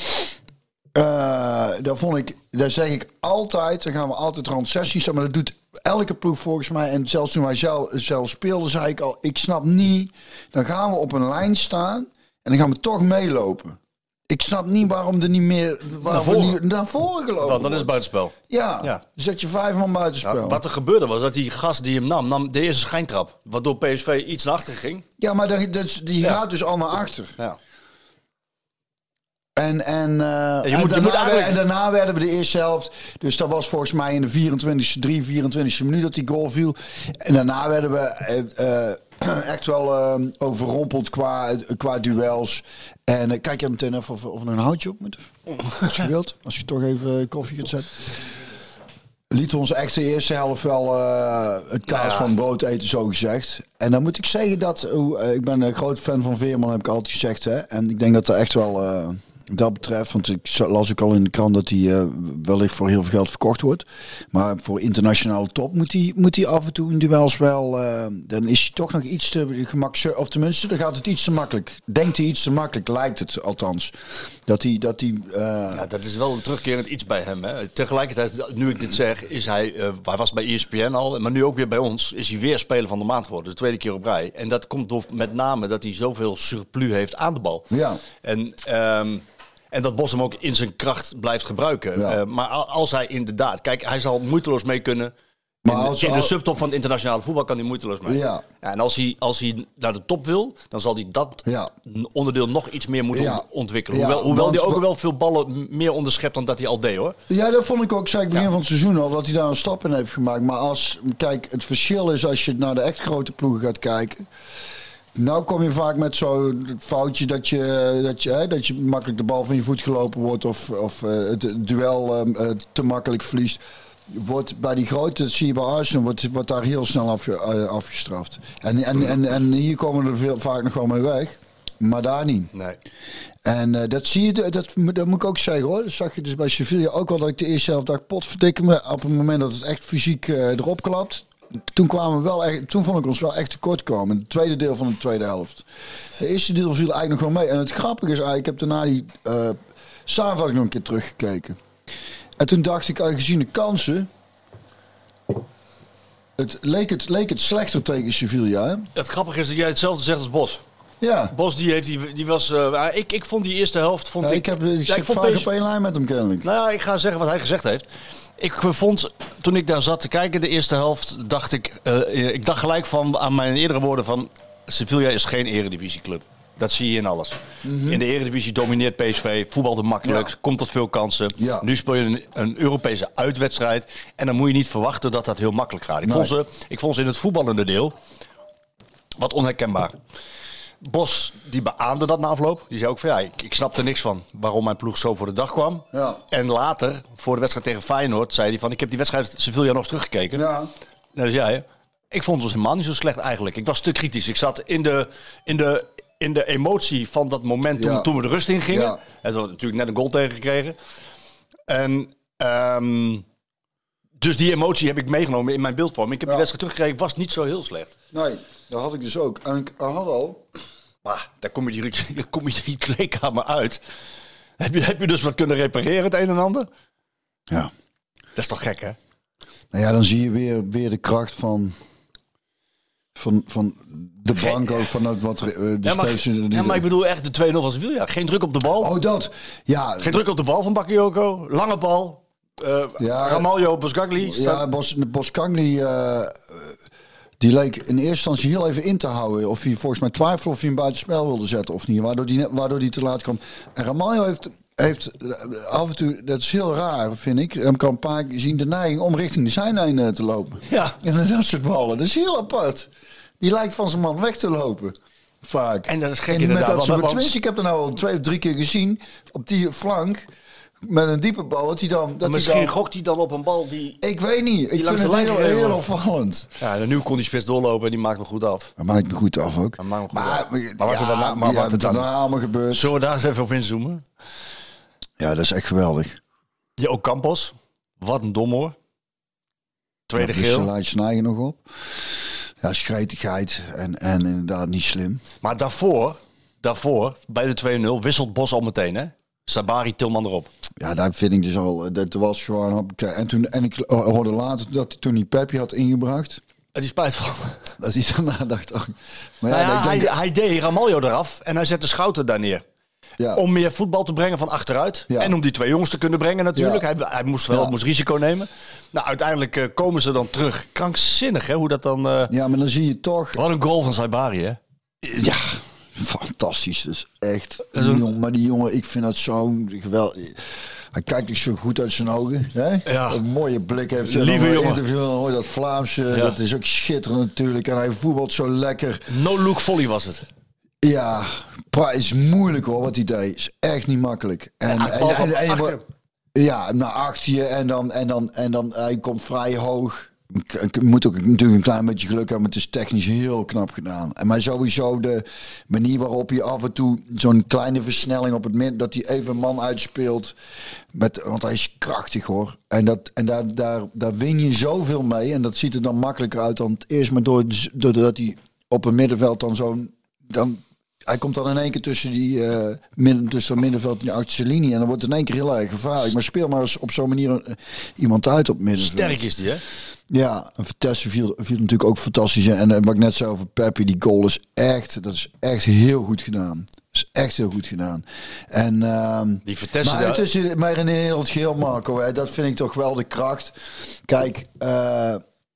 S3: Uh, daar vond ik, daar zeg ik altijd, dan gaan we altijd rond zestien staan, maar dat doet elke ploeg volgens mij. En zelfs toen wij zelf, zelf speelden, zei ik al, ik snap niet, dan gaan we op een lijn staan en dan gaan we toch meelopen. Ik snap niet waarom er niet meer waarom
S7: naar voren,
S3: niet, naar voren gelopen
S7: dan, dan is het buitenspel.
S3: Ja,
S7: ja.
S3: Dan zet je vijf man buitenspel.
S7: Ja, wat er gebeurde was dat die gast die hem nam, nam de eerste schijntrap, waardoor P S V iets naar achter ging.
S3: Ja, maar dat, dat, die ja. gaat dus al naar achter.
S7: Ja.
S3: En, en, uh,
S7: ja, je
S3: en,
S7: moet,
S3: daarna,
S7: je moet eigenlijk...
S3: en daarna werden we de eerste helft. Dus dat was volgens mij in de vierentwintigste, drie, vierentwintigste minuut dat die goal viel. En daarna werden we uh, uh, echt wel uh, overrompeld qua, qua duels. En uh, kijk je meteen even of, of er een houtje op moet. Als je wilt. Als je toch even koffie gaat zetten. Lieten ons echt de eerste helft wel uh, het kaas ja. van brood eten, zo gezegd. En dan moet ik zeggen dat... Uh, ik ben een groot fan van Veerman, heb ik altijd gezegd. Hè? En ik denk dat er echt wel... Uh, dat betreft, want ik las ook al in de krant dat hij uh, wellicht voor heel veel geld verkocht wordt. Maar voor internationale top moet hij, moet hij af en toe in duels wel... Uh, dan is hij toch nog iets te gemakkelijk. Of tenminste, dan gaat het iets te makkelijk. Denkt hij iets te makkelijk, lijkt het althans. Dat hij... Dat, hij, uh...
S7: ja, dat is wel een terugkerend iets bij hem. Hè. Tegelijkertijd, nu ik dit zeg, is hij... Uh, hij was bij E S P N al, maar nu ook weer bij ons... is hij weer speler van de maand geworden. De tweede keer op rij. En dat komt door met name dat hij zoveel surplus heeft aan de bal.
S3: Ja.
S7: En... Um, En dat Bos hem ook in zijn kracht blijft gebruiken. Ja. Uh, maar als hij inderdaad... Kijk, hij zal moeiteloos mee kunnen. Maar in, als, in de als, subtop van het internationale voetbal kan hij moeiteloos mee. Ja. Ja, en als hij, als hij naar de top wil, dan zal hij dat ja. onderdeel nog iets meer moeten ja. ontwikkelen. Hoewel, ja, hoewel want, hij ook wel veel ballen meer onderschept dan dat hij al deed, hoor.
S3: Ja, dat vond ik ook, zei ik begin ja. van het seizoen al, dat hij daar een stap in heeft gemaakt. Maar als, kijk, het verschil is als je naar de echt grote ploegen gaat kijken... Nou kom je vaak met zo'n foutje dat je, dat, je, hè, dat je makkelijk de bal van je voet gelopen wordt of, of uh, het duel uh, te makkelijk verliest. Wordt bij die grote, dat zie je bij Arsenal, wordt, wordt daar heel snel af, uh, afgestraft. En, en, en, en hier komen we er veel, vaak nog wel mee weg, maar daar niet.
S7: Nee.
S3: En uh, dat zie je, dat, dat moet ik ook zeggen hoor. Dat zag je dus bij Sevilla ook wel, dat ik de eerste helft dacht, potverdikke me, op het moment dat het echt fysiek uh, erop klapt. Toen kwamen we wel echt, toen vond ik ons wel echt tekort komen. Het tweede deel van de tweede helft. De eerste deel viel eigenlijk nog wel mee. En het grappige is eigenlijk, ik heb daarna die uh, samenvatting nog een keer teruggekeken. En toen dacht ik, gezien de kansen, het leek het, leek het slechter tegen Sevilla. Hè?
S7: Het grappige is dat jij hetzelfde zegt als Bos.
S3: Ja.
S7: Bos die heeft die, die was. Uh, ik, ik vond die eerste helft. Vond
S3: ja,
S7: ik,
S3: ik heb ik
S7: ja,
S3: zit vaak P S V op één lijn met hem kennelijk.
S7: Nou ja, ik ga zeggen wat hij gezegd heeft. Ik vond, toen ik daar zat te kijken, de eerste helft, dacht ik, uh, ik dacht gelijk van aan mijn eerdere woorden van Sevilla is geen eredivisieclub. Dat zie je in alles. Mm-hmm. In de eredivisie domineert P S V, voetbalt er makkelijk, ja. komt tot veel kansen. Ja. Nu speel je een, een Europese uitwedstrijd en dan moet je niet verwachten dat dat heel makkelijk gaat. Ik, nee. vond, ze, ik vond ze in het voetballende deel wat onherkenbaar. Bos, die beaamde dat na afloop. Die zei ook van ja, ik, ik snap er niks van waarom mijn ploeg zo voor de dag kwam. Ja. En later, voor de wedstrijd tegen Feyenoord, zei hij van ik heb die wedstrijd Sevilla nog teruggekeken. Ja. Nou, dus ja, ik vond ons helemaal niet zo slecht eigenlijk. Ik was te kritisch. Ik zat in de, in de, in de emotie van dat moment toen, ja. toen we de rust in gingen. Ja. En toen natuurlijk net een goal tegengekregen. En um, dus die emotie heb ik meegenomen in mijn beeldvorming. Ik heb ja. de wedstrijd teruggekregen, was niet zo heel slecht.
S3: Nee, dat had ik dus ook. En ik had al...
S7: Maar daar kom je die, daar kom je die kleedkamer uit. Heb je, heb je dus wat kunnen repareren, het een en ander?
S3: Ja.
S7: Dat is toch gek, hè?
S3: Nou ja, dan zie je weer, weer de kracht van... Van, van de bank ook, van het wat... Uh, de
S7: ja, maar, die ja, maar ik bedoel echt de twee nul van Sevilla. Geen druk op de bal.
S3: Oh, dat. Ja.
S7: Geen druk op de bal van Bakayoko. Lange bal. Uh, ja, Ramaljo, Boskagli.
S3: Ja, Bos, Boskagli... Uh, die leek in eerste instantie heel even in te houden. Of hij volgens mij twijfelde of hij hem buitenspel wilde zetten of niet. Waardoor die, waardoor die te laat kwam. En Ramaljo heeft, heeft af en toe... Dat is heel raar, vind ik. Hem kan een paar keer zien de neiging om richting de zijlijn te lopen.
S7: Ja.
S3: En dat soort ballen. Dat is heel apart. Die lijkt van zijn man weg te lopen. Vaak.
S7: En dat is gek
S3: en
S7: inderdaad.
S3: Met dat soort,
S7: want,
S3: tenminste, ik heb er nou al twee of drie keer gezien. Op die flank... Met een diepe bal, dat hij dan... Dat
S7: misschien
S3: hij dan,
S7: gokt hij dan op een bal die...
S3: Ik weet niet. Ik vind het heel, heel opvallend.
S7: Ja, en nu kon die spits doorlopen en die maakt me goed af.
S3: Hij maakt me goed af ook.
S7: Hij maakt me goed
S3: maar,
S7: af.
S3: Maar,
S7: maar wat
S3: ja,
S7: er daarna, maar
S3: ja,
S7: wat er
S3: daarna allemaal gebeurt.
S7: Zullen we daar eens even op inzoomen?
S3: Ja, dat is echt geweldig.
S7: Je ook Campos. Wat een dom hoor. Tweede
S3: ja,
S7: geel.
S3: Dus laat snijden nog op. Ja, schretigheid en, en inderdaad niet slim.
S7: Maar daarvoor, daarvoor bij de twee nul, wisselt Bos al meteen hè? Sabari, Tilman erop.
S3: Ja, daar vind ik dus al. Dat was gewoon. En, toen, en ik hoorde later dat hij toen die Pepje had ingebracht.
S7: En die spijt van.
S3: Dat hij daarna dacht. Oh. Maar
S7: ja,
S3: ja,
S7: nou ja,
S3: denk,
S7: hij, hij deed Ramaljo eraf en hij zette Schouten daar neer. Ja. Om meer voetbal te brengen van achteruit. Ja. En om die twee jongens te kunnen brengen natuurlijk. Ja. Hij, hij moest wel ja. moest risico nemen. Nou, uiteindelijk uh, komen ze dan terug. Krankzinnig hè, hoe dat dan... Uh...
S3: Ja, maar dan zie je toch...
S7: Wat een goal van Sabari hè.
S3: Ja. Fantastisch, dus echt. Die jongen, maar die jongen, ik vind dat zo geweldig. Hij kijkt dus zo goed uit zijn ogen. Hè?
S7: Ja.
S3: Een mooie blik heeft hij.
S7: Lieve jongen.
S3: Interview, dan hoor je dat Vlaamse. Ja. Dat is ook schitterend natuurlijk. En hij voetbalt zo lekker.
S7: No-look volley was het.
S3: Ja, is moeilijk hoor wat hij deed. Is echt niet makkelijk. En, ja, en, en, en, en ja, naar achter je en dan, en dan, en dan hij komt vrij hoog. Ik moet ook natuurlijk een klein beetje geluk hebben, maar het is technisch heel knap gedaan. En maar sowieso de manier waarop je af en toe zo'n kleine versnelling op het midden, dat hij even een man uitspeelt. Met, want hij is krachtig hoor. En, dat, en daar, daar, daar win je zoveel mee. En dat ziet er dan makkelijker uit dan het eerst maar door, doordat hij op het middenveld dan zo'n... Dan, hij komt dan in één keer tussen die uh, midden, tussen het middenveld en die achterste linie. En dan wordt het in één keer heel erg gevaarlijk. Maar speel maar eens op zo'n manier uh, iemand uit op middenveld.
S7: Sterk is die, hè?
S3: Ja, en Vitesse viel, viel natuurlijk ook fantastisch. En, en wat ik net zei over Peppi, die goal is echt, dat is echt heel goed gedaan. Dat is echt heel goed gedaan. En, uh,
S7: die Vitesse...
S3: Maar, het is, maar in heel het geheel, Marco, hè, dat vind ik toch wel de kracht. Kijk... Uh,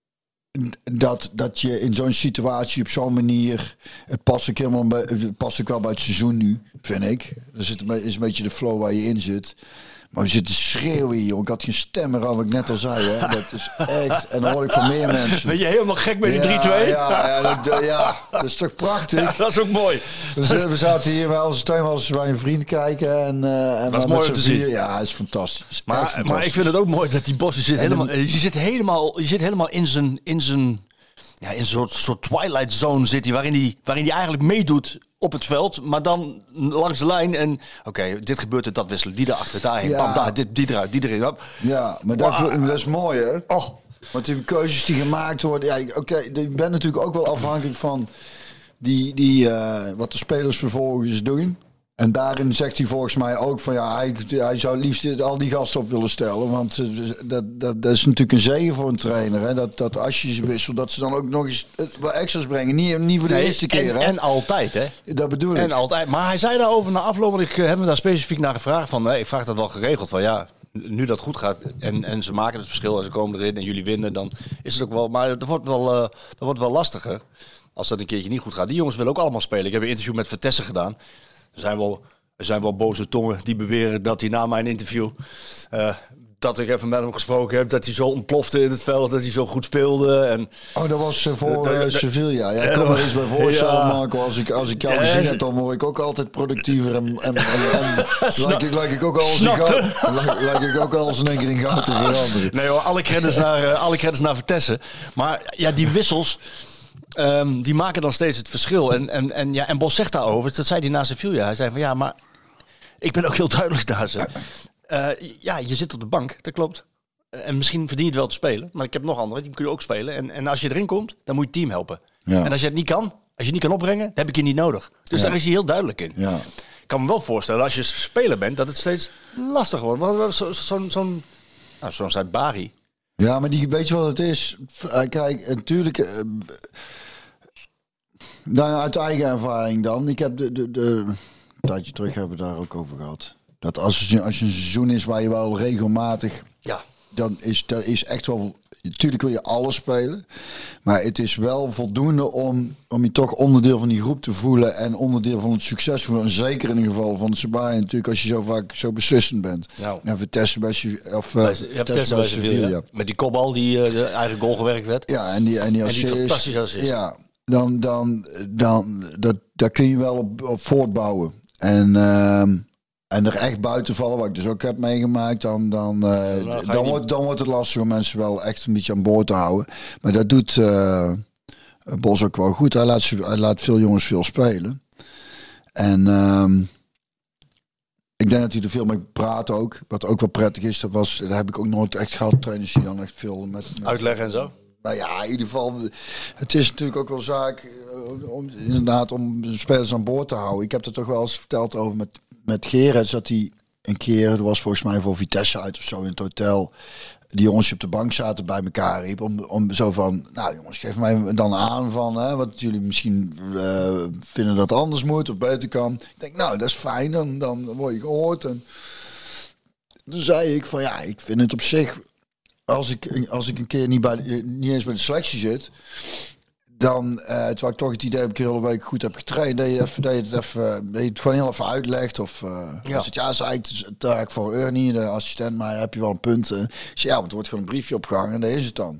S3: Dat, dat je in zo'n situatie op zo'n manier... Het past ook helemaal bij, het past ook wel bij het seizoen nu, vind ik. Er zit een, is een beetje de flow waar je in zit. Maar we zitten schreeuwen hier, ik had geen stem meer aan wat ik net al zei. Hè. Dat is echt... En dan hoor ik van meer mensen.
S7: Ben je helemaal gek met die
S3: ja,
S7: drie twee?
S3: Ja, ja, dat, ja, dat is toch prachtig?
S7: Ja, dat is ook mooi.
S3: We, we zaten hier bij onze tuin als bij een vriend kijken. En, uh, en
S7: dat is mooi om te zien.
S3: Vier, ja, dat is fantastisch.
S7: Maar,
S3: fantastisch.
S7: maar ik vind het ook mooi dat die Bos... Je zit helemaal, je zit helemaal, je zit helemaal in zijn... In zijn ja, in een soort, soort Twilight Zone zit hij, waarin hij waarin hij eigenlijk meedoet op het veld, maar dan langs de lijn en oké, okay, dit gebeurt er, dat wisselen, die daarachter, daarheen, ja. bam, daar, dit, die eruit, die erin. Op.
S3: Ja, maar dat, wow. dat is mooi hè.
S7: Oh.
S3: Want die keuzes die gemaakt worden, ja, oké, okay, ik ben natuurlijk ook wel afhankelijk van die, die uh, wat de spelers vervolgens doen. En daarin zegt hij volgens mij ook van ja, hij, hij zou liefst al die gasten op willen stellen. Want dat, dat, dat is natuurlijk een zegen voor een trainer. Hè? Dat, dat als je ze wisselt, dat ze dan ook nog eens wat extra's brengen. Niet, niet voor de nee, eerste keer.
S7: En,
S3: hè?
S7: en altijd, hè?
S3: Dat bedoel ik.
S7: En altijd. Maar hij zei daarover na afloop, want ik heb me daar specifiek naar gevraagd. Van, nee, ik vraag dat wel geregeld. Van ja, nu dat goed gaat en, en ze maken het verschil en ze komen erin en jullie winnen, dan is het ook wel. Maar dat wordt wel, uh, dat wordt wel lastiger als dat een keertje niet goed gaat. Die jongens willen ook allemaal spelen. Ik heb een interview met Vitesse gedaan. Er zijn wel. Er zijn wel boze tongen die beweren dat hij na mijn interview... Uh, dat ik even met hem gesproken heb, dat hij zo ontplofte in het veld, dat hij zo goed speelde. En,
S3: oh, dat was uh, voor uh, Sevilla. Ja, ik kan me eens bij voorstellen, ja. Marco. Als ik, als ik jou ja, gezien heb, dan word ik ook altijd productiever. En, en, en, en lijk, ik, lijk ik ook al als in goud, lijk ik ook al als in één keer in goud te veranderen.
S7: Nee hoor, alle credits naar, uh, alle credits naar Vitesse. Maar ja, die wissels... Um, die maken dan steeds het verschil. En, en, en, ja, en Bos zegt daarover, dat zei hij na Sevilla. Hij zei van ja, maar ik ben ook heel duidelijk daar. Ze. Uh, ja, je zit op de bank, dat klopt. Uh, en misschien verdien je het wel te spelen. Maar ik heb nog andere, die kun je ook spelen. En, en als je erin komt, dan moet je het team helpen. Ja. En als je het niet kan, als je het niet kan opbrengen, heb ik je niet nodig. Dus ja. daar is hij heel duidelijk in. Ja. Ik kan me wel voorstellen, als je speler bent, dat het steeds lastiger wordt. Want zo'n zo, zo, nou, zo'n zei Bari.
S3: Ja, maar die, weet je wat het is? Kijk, natuurlijk... Uh, nou, uit eigen ervaring dan. Ik heb de, de, de een tijdje terug hebben we daar ook over gehad. Dat als, als je een seizoen is waar je wel regelmatig
S7: ja.
S3: dan is dat is echt wel... Natuurlijk wil je alles spelen. Maar het is wel voldoende om, om je toch onderdeel van die groep te voelen. En onderdeel van het succes te voelen. En zeker in ieder geval van Ceballos natuurlijk. Als je zo vaak zo beslissend bent.
S7: Nou.
S3: En Vitesse bij, of, uh,
S7: Bij, ja, Vitesse bij Sevilla. Ja. Met die kopbal die uh, de eigen goal gewerkt werd.
S3: Ja, en die, en die,
S7: en die
S3: assist,
S7: fantastische assist.
S3: Ja, dan, dan, dan dat, daar kun je wel op, op voortbouwen. En... Uh, En er echt buiten vallen, wat ik dus ook heb meegemaakt, dan, dan, uh, nou, dan, wordt, dan wordt het lastig om mensen wel echt een beetje aan boord te houden. Maar dat doet uh, Bos ook wel goed. Hij laat, hij laat veel jongens veel spelen. En um, ik denk dat hij er veel mee praat ook. Wat ook wel prettig is, dat, was, dat heb ik ook nooit echt gehad. Trainers die dan echt veel met... met
S7: uitleggen en zo?
S3: Nou ja, in ieder geval, het is natuurlijk ook wel zaak om, inderdaad, om de spelers aan boord te houden. Ik heb er toch wel eens verteld over met... Met Gerrits, dat hij een keer, dat was volgens mij voor Vitesse uit of zo in het hotel, die jongens die op de bank zaten bij elkaar riep, om, om zo van, nou jongens, geef mij dan aan van, hè, wat jullie misschien uh, vinden dat anders moet of beter kan. Ik denk, nou, dat is fijn, dan, dan word je gehoord. En toen zei ik van, ja, ik vind het op zich, als ik, als ik een keer niet, bij, niet eens bij de selectie zit, dan, uh, terwijl ik toch het idee heb ik de hele week goed heb getraind, dat je, even, dat je, het, even, dat je het gewoon heel even uitlegt. Of uh, ja. Als het ja, zei ik, het taak voor Ernie, de assistent, maar heb je wel een punt. Uh, ja, want er wordt gewoon een briefje opgehangen en dat is het dan.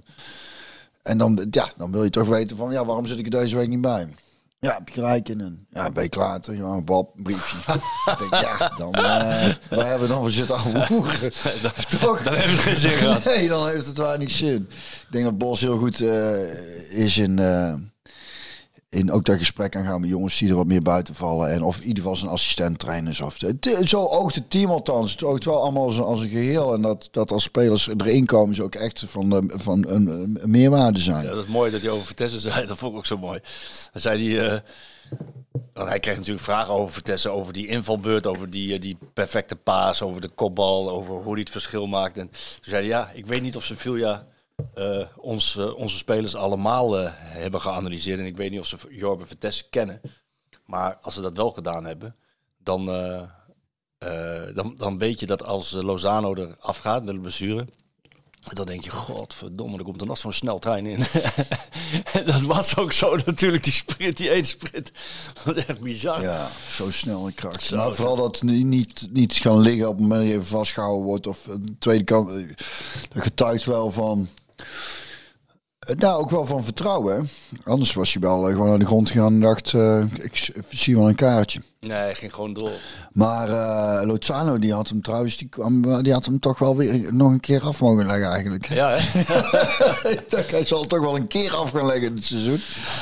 S3: En dan, ja, dan wil je toch weten van, ja, waarom zit ik er deze week niet bij? Ja, heb je gelijk in een, ja, een week later, gewoon een bal, een briefje. Ik denk, ja, dan, uh, waar hebben we dan voor zitten aan hoeren? Toch?
S7: Dan heeft het geen zin gehad.
S3: Nee, dan heeft het weinig zin. Ik denk dat Bos heel goed uh, is in, uh, in ook dat gesprek aan gaan met jongens die er wat meer buiten vallen. En of in ieder geval zijn assistent trainers. Of de, zo oogt het team althans. Het oogt wel allemaal als een, als een geheel. En dat, dat als spelers erin komen, ze ook echt van, de, van een, een meerwaarde zijn.
S7: Ja, dat is mooi dat hij over Vitesse zei. Dat vond ik ook zo mooi. Dan zei hij... Uh... Want hij kreeg natuurlijk vragen over Vitesse, over die invalbeurt, over die, die perfecte paas, over de kopbal, over hoe hij het verschil maakt. En toen zei hij, ja, ik weet niet of Sevilla uh, ons, uh, onze spelers allemaal uh, hebben geanalyseerd. En ik weet niet of ze Jorbe Vitesse kennen. Maar als ze dat wel gedaan hebben, dan, uh, uh, dan, dan weet je dat als Lozano er afgaat met de blessure, dan denk je, godverdomme, er komt er nog zo'n sneltrein in. Dat was ook zo natuurlijk, die sprint, die één sprint. Dat is echt bizar.
S3: Ja, zo snel in kracht. Zo, maar vooral dat niet, niet gaan liggen op het moment dat je even vastgehouden wordt. Of de tweede kant, dat getuigt wel van... Nou, ook wel van vertrouwen. Hè? Anders was je wel gewoon naar de grond gegaan en dacht, uh, ik zie wel een kaartje.
S7: Nee, hij ging gewoon door.
S3: Maar uh, Lozano, die had hem trouwens, die, kwam, die had hem toch wel weer nog een keer af mogen leggen eigenlijk.
S7: Ja, hè?
S3: Ik dacht, hij zal toch wel een keer af gaan leggen dit seizoen.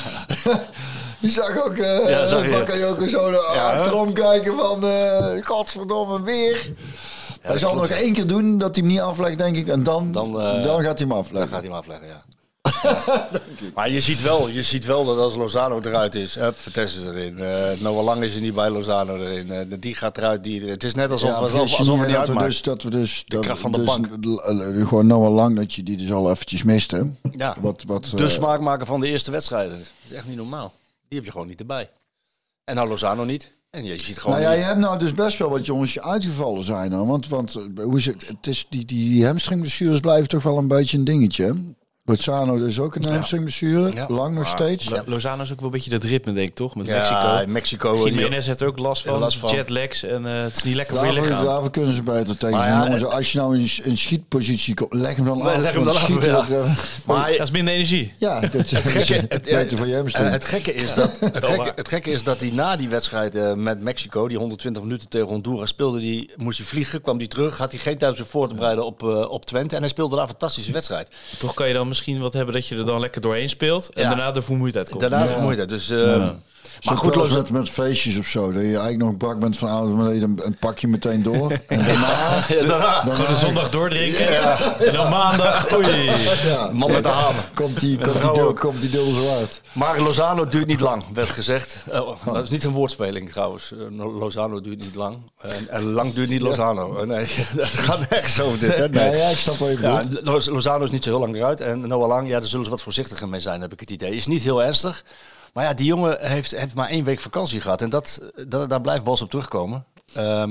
S3: Je zag ook uh,
S7: ja,
S3: Bakayoko zo naar ja, achterom kijken van, uh, godverdomme, weer. Ja, hij zal nog één keer doen dat hij hem niet aflegt, denk ik. En dan, dan, uh, dan gaat hij hem afleggen.
S7: Dan gaat hij hem afleggen, ja. Ja. Maar je ziet, wel, je ziet wel dat als Lozano eruit is, hup, Vitesse is erin. Uh, Noah Lang is er niet bij, Lozano erin. Uh, die gaat eruit, die erin. Het is net alsof, ja, alsof, alsof, alsof we niet uitmaakt.
S3: Dus, dat we dus,
S7: de
S3: dat,
S7: kracht van de
S3: dus,
S7: bank.
S3: Uh, gewoon Noah Lang, dat je die dus al eventjes miste.
S7: Ja,
S3: wat, wat,
S7: de
S3: uh,
S7: smaakmaker van de eerste wedstrijden. Dat is echt niet normaal. Die heb je gewoon niet erbij. En nou Lozano niet. En je ziet gewoon.
S3: Nou ja,
S7: die...
S3: je hebt nou dus best wel wat jongens uitgevallen zijn dan. Want, want hoe is het? Het is die, die, die hamstringblessures blijven toch wel een beetje een dingetje. Lozano is ook een hamstringblessure, ja. Lang nog steeds.
S8: Ja. Lozano is ook wel een beetje dat ritme, denk ik, toch? Met
S7: ja,
S8: Mexico.
S7: Mexico.
S8: Jiménez heeft er ook last van, last van. Jetlags. En uh, het is niet lekker
S3: daarvoor,
S8: voor je lichaam.
S3: Daarvoor kunnen ze beter tegen. Ja, jongens, als je nou in een schietpositie komt, leg hem dan af.
S7: Leg hem dan af, ja.
S3: Dat, uh,
S8: maar dat is minder energie.
S3: Ja, dat is
S7: het gekke, het,
S3: beter voor je hamstring.
S7: Het gekke is dat, het gekke, het gekke is dat hij na die wedstrijd uh, met Mexico, die honderdtwintig minuten tegen Honduras speelde, die, moest hij vliegen, kwam hij terug, had hij geen tijd om zich voor te bereiden op, uh, op Twente. En hij speelde daar een fantastische wedstrijd.
S8: Toch kan je dan misschien wat hebben dat je er dan lekker doorheen speelt en ja. daarna de vermoeidheid komt.
S7: Daarna de
S3: ja.
S7: vermoeidheid. Dus, uh, ja.
S3: Maar goed, los met, met feestjes of zo. Dat je eigenlijk nog brak bent vanavond, maar dan een pak je meteen door. En daarna,
S7: ja, daarna, daarna
S8: gewoon de zondag doordrinken. Ja. En dan maandag, oei.
S7: Ja. Man met de hamer.
S3: Komt die, komt die, deel, komt die deel zo uit.
S7: Maar Lozano duurt niet lang, werd gezegd. Uh, dat is niet een woordspeling trouwens. Uh, Lozano duurt niet lang. En, en lang duurt niet Lozano. Uh, nee, dat gaat nergens over dit. Hè? Nee.
S3: Ja, ja, ik snap wat je bedoelt.
S7: Ja, Lozano is niet zo heel lang eruit. En Noah Lang, ja, daar zullen ze wat voorzichtiger mee zijn, heb ik het idee. Is niet heel ernstig. Maar ja, die jongen heeft, heeft maar één week vakantie gehad. En dat, dat, daar blijft Bos op terugkomen. Um,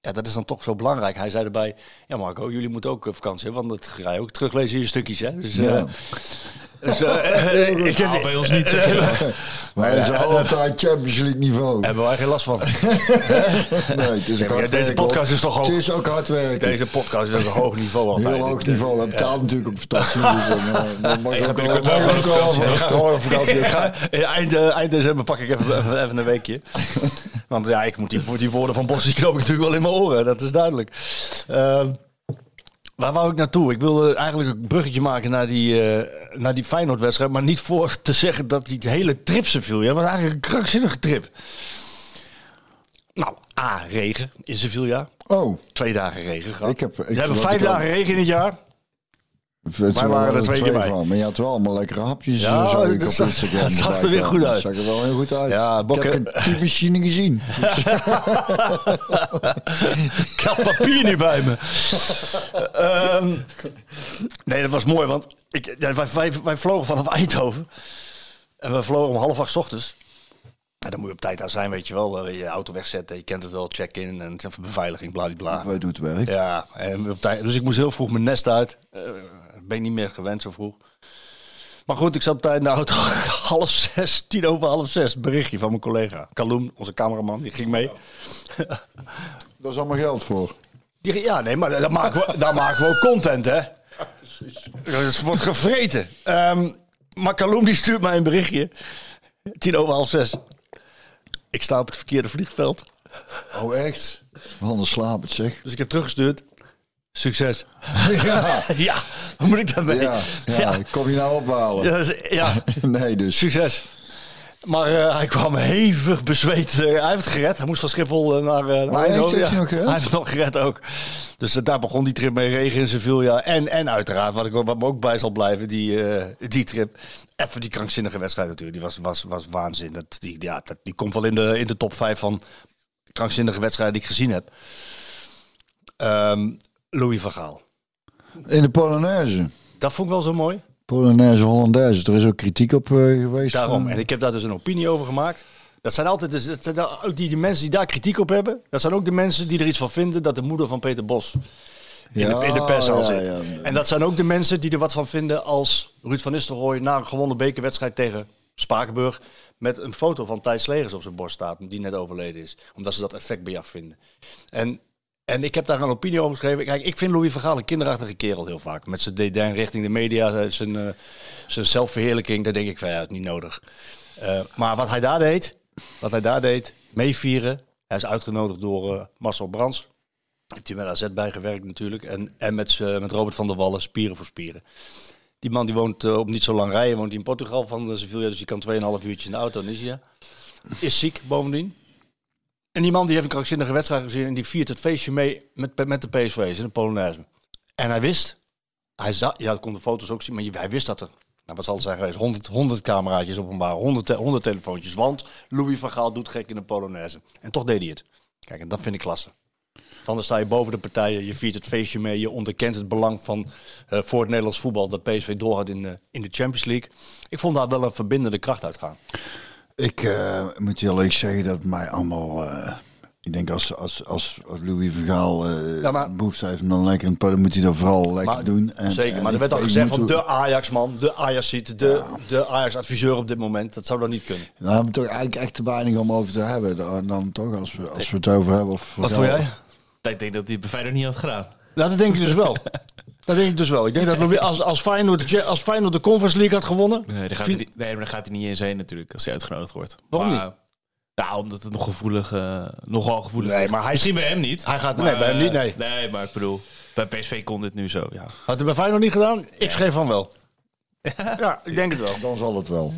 S7: Ja, dat is dan toch zo belangrijk. Hij zei erbij, ja Marco, jullie moeten ook vakantie hebben, want dat ga je ook teruglezen in je stukjes. Hè? Dus, uh,
S3: Ja.
S7: dus uh, ik
S8: Nou, bij ons niet, zeg je.
S3: Maar hij is altijd Champions League niveau.
S7: hebben wij geen last van.
S3: Nee, het is
S7: Nee,
S3: ook
S7: maar
S3: hard
S7: deze
S3: werken,
S7: podcast
S3: hoor.
S7: is toch hoog.
S3: Het is ook hard werken.
S7: Deze podcast is een hoog niveau altijd.
S3: Heel hoog niveau. We betalen natuurlijk ook fantastisch. Dus, dan mag
S8: Ik
S3: ik
S8: ga
S3: ook wel-
S8: binnenkort
S3: mag ik
S8: wel
S3: ook
S8: op
S3: wel
S8: vakantie.
S3: over-
S7: Ik ga gewoon op vakantie. Ik ga, eind, uh, eind december pak ik even, even, even een weekje. Want ja, ik moet die, die woorden van Bos, die knoop ik natuurlijk wel in mijn oren. Dat is duidelijk. Uh, waar wou ik naartoe? Ik wilde eigenlijk een bruggetje maken naar die, uh, naar die Feyenoord-wedstrijd. Maar niet voor te zeggen dat die hele trip ze viel. Ja, was eigenlijk een krankzinnige trip. Nou, A, regen in Sevilla.
S3: Oh,
S7: Twee dagen regen gehad.
S3: Ik heb- ik-
S7: We hebben
S3: wat
S7: vijf
S3: ik
S7: dagen
S3: al-
S7: regen in het jaar.
S3: het
S7: Wij waren er twee keer bij.
S3: van. Maar je had wel allemaal lekkere hapjes.
S7: Ja,
S3: Ja, zag ik
S7: dat
S3: op
S7: zag-
S3: Instagram.
S7: dat zag er
S3: erbij
S7: weer
S3: komen.
S7: goed
S3: Dat
S7: uit.
S3: zag er wel heel goed uit.
S7: Ja,
S3: ik
S7: Bokke-
S3: heb een typemachine niet gezien.
S7: Ik had papier niet bij me. um, nee, dat was mooi, want ik, ja, wij, wij, wij vlogen vanaf Eindhoven. En we vlogen om half acht 's ochtends. En dan moet je op tijd aan zijn, weet je wel. Je auto wegzetten, je kent het wel, check-in en even beveiliging, bladibla.
S3: Ik weet hoe het werkt.
S7: Ja, en op tijd, dus ik moest heel vroeg mijn nest uit. Uh, ben ik niet meer gewend zo vroeg. Maar goed, ik zat op tijd in de auto. half zes, tien over half zes. Berichtje van mijn collega. Kaloum, onze cameraman, die ging mee.
S3: Daar is allemaal geld voor.
S7: Die, ja, nee, maar daar maken we, daar maken we ook content, hè? Precies. Het wordt gevreten. Um, maar Kaloum die stuurt mij een berichtje. Tien over half zes. Ik sta op het verkeerde vliegveld.
S3: Oh, echt? Anders slaap het, zeg.
S7: Dus ik heb teruggestuurd. Succes.
S3: Ja,
S7: Ja, hoe moet ik daarmee?
S3: ja, ja. Kom je nou ophalen?
S7: Ja, dus- ja.
S3: Nee, dus.
S7: Succes. Maar uh, hij kwam hevig bezweet. Uh, hij heeft het gered. Hij moest van Schiphol uh, naar, uh, naar
S3: Oh, echt?
S7: Eindhoven.
S3: Heeft hij
S7: Ja.
S3: nog gered?
S7: Hij heeft het nog gered ook. Dus uh, daar begon die trip mee. Regen in Sevilla. En, en uiteraard, wat, ik, wat me ook bij zal blijven, die, uh, die trip. Even die krankzinnige wedstrijd natuurlijk. Die was, was, was waanzin. Dat, die, ja, dat, die komt wel in de, in de top vijf van krankzinnige wedstrijden die ik gezien heb. Um, Louis van Gaal.
S3: In de Polonaise.
S7: Dat vond ik wel zo mooi.
S3: Polonaise, Hollandaise. Er is ook kritiek op uh, geweest.
S7: Daarom.
S3: Van...
S7: En ik heb daar dus een opinie over gemaakt. Dat zijn altijd dus, dat zijn ook die, die mensen die daar kritiek op hebben. Dat zijn ook de mensen die er iets van vinden dat de moeder van Peter Bos in,
S3: Ja,
S7: de, in de perszaal
S3: ja,
S7: zit.
S3: ja.
S7: En dat zijn ook de mensen die er wat van vinden als Ruud van Nistelrooy na een gewonnen bekerwedstrijd tegen Spakenburg met een foto van Thijs Slegers op zijn borst staat, die net overleden is. Omdat ze dat effectbejag vinden. En, en ik heb daar een opinie over geschreven. Kijk, ik vind Louis van Gaal een kinderachtige kerel heel vaak. Met zijn dédain richting de media, zijn, uh, zijn zelfverheerlijking, daar denk ik van ja, het is niet nodig. Uh, maar wat hij daar deed, wat hij daar deed, meevieren. Hij is uitgenodigd door uh, Marcel Brands. Heeft hij met A Z bijgewerkt natuurlijk. En, en met, uh, met Robert van der Wallen, Spieren voor Spieren. Die man die woont uh, op niet zo lang rijden, woont in Portugal van uh, Sevilla. Dus die kan tweeënhalf uurtje in de auto, en is hij er. Is ziek bovendien. En die man die heeft een krankzinnige wedstrijd gezien en die viert het feestje mee met, met de P S V's in de Polonaise. En hij wist, hij zag, ja, ik kon de foto's ook zien, maar hij wist dat er, nou wat zal het zijn geweest, honderd, honderd cameraatjes op hem waren, honderd, honderd telefoontjes. Want Louis van Gaal doet gek in de Polonaise. En toch deed hij het. Kijk, en dat vind ik klasse. Anders sta je boven de partijen, je viert het feestje mee, je onderkent het belang van uh, voor het Nederlands voetbal dat P S V doorgaat in, uh, in de Champions League. Ik vond daar wel een verbindende kracht uitgaan.
S3: Ik uh, moet heel eerlijk zeggen dat mij allemaal... Uh, ik denk als, als, als, als Louis van Gaal uh, ja, maar, behoefte heeft om dan lekker een dan moet hij dat vooral lekker
S7: maar,
S3: doen. En,
S7: zeker,
S3: en
S7: maar er werd al gezegd van de Ajax-man, de Ajax-ziet, de, ja. de Ajax-adviseur op dit moment. Dat zou dan niet kunnen.
S3: Daar hebben we toch eigenlijk echt te weinig om over te hebben. Dan, dan toch, als we, als we het over hebben. Of
S7: Wat vond jij?
S8: Ik denk dat hij bij Feyenoord niet had gedaan.
S7: Nou, dat denk ik dus wel. Dat denk ik dus wel. Ik denk dat Louis, als, als, Feyenoord, als Feyenoord de Conference League had gewonnen...
S8: Nee, daar gaat, hij, nee, maar daar gaat hij niet eens heen natuurlijk, als hij uitgenodigd wordt.
S7: Waarom
S8: maar,
S7: niet?
S8: Nou, omdat het nog gevoelig, uh, nogal gevoelig
S7: nee,
S8: is.
S7: Maar hij,
S8: Misschien bij hem niet.
S7: Hij gaat,
S8: maar,
S7: nee, bij hem niet, nee.
S8: Nee, maar ik bedoel, bij P S V kon dit nu zo, ja.
S7: Had hij bij Feyenoord niet gedaan? Ik ja. schreef van wel. Ja, ik denk het wel.
S3: Dan zal het wel.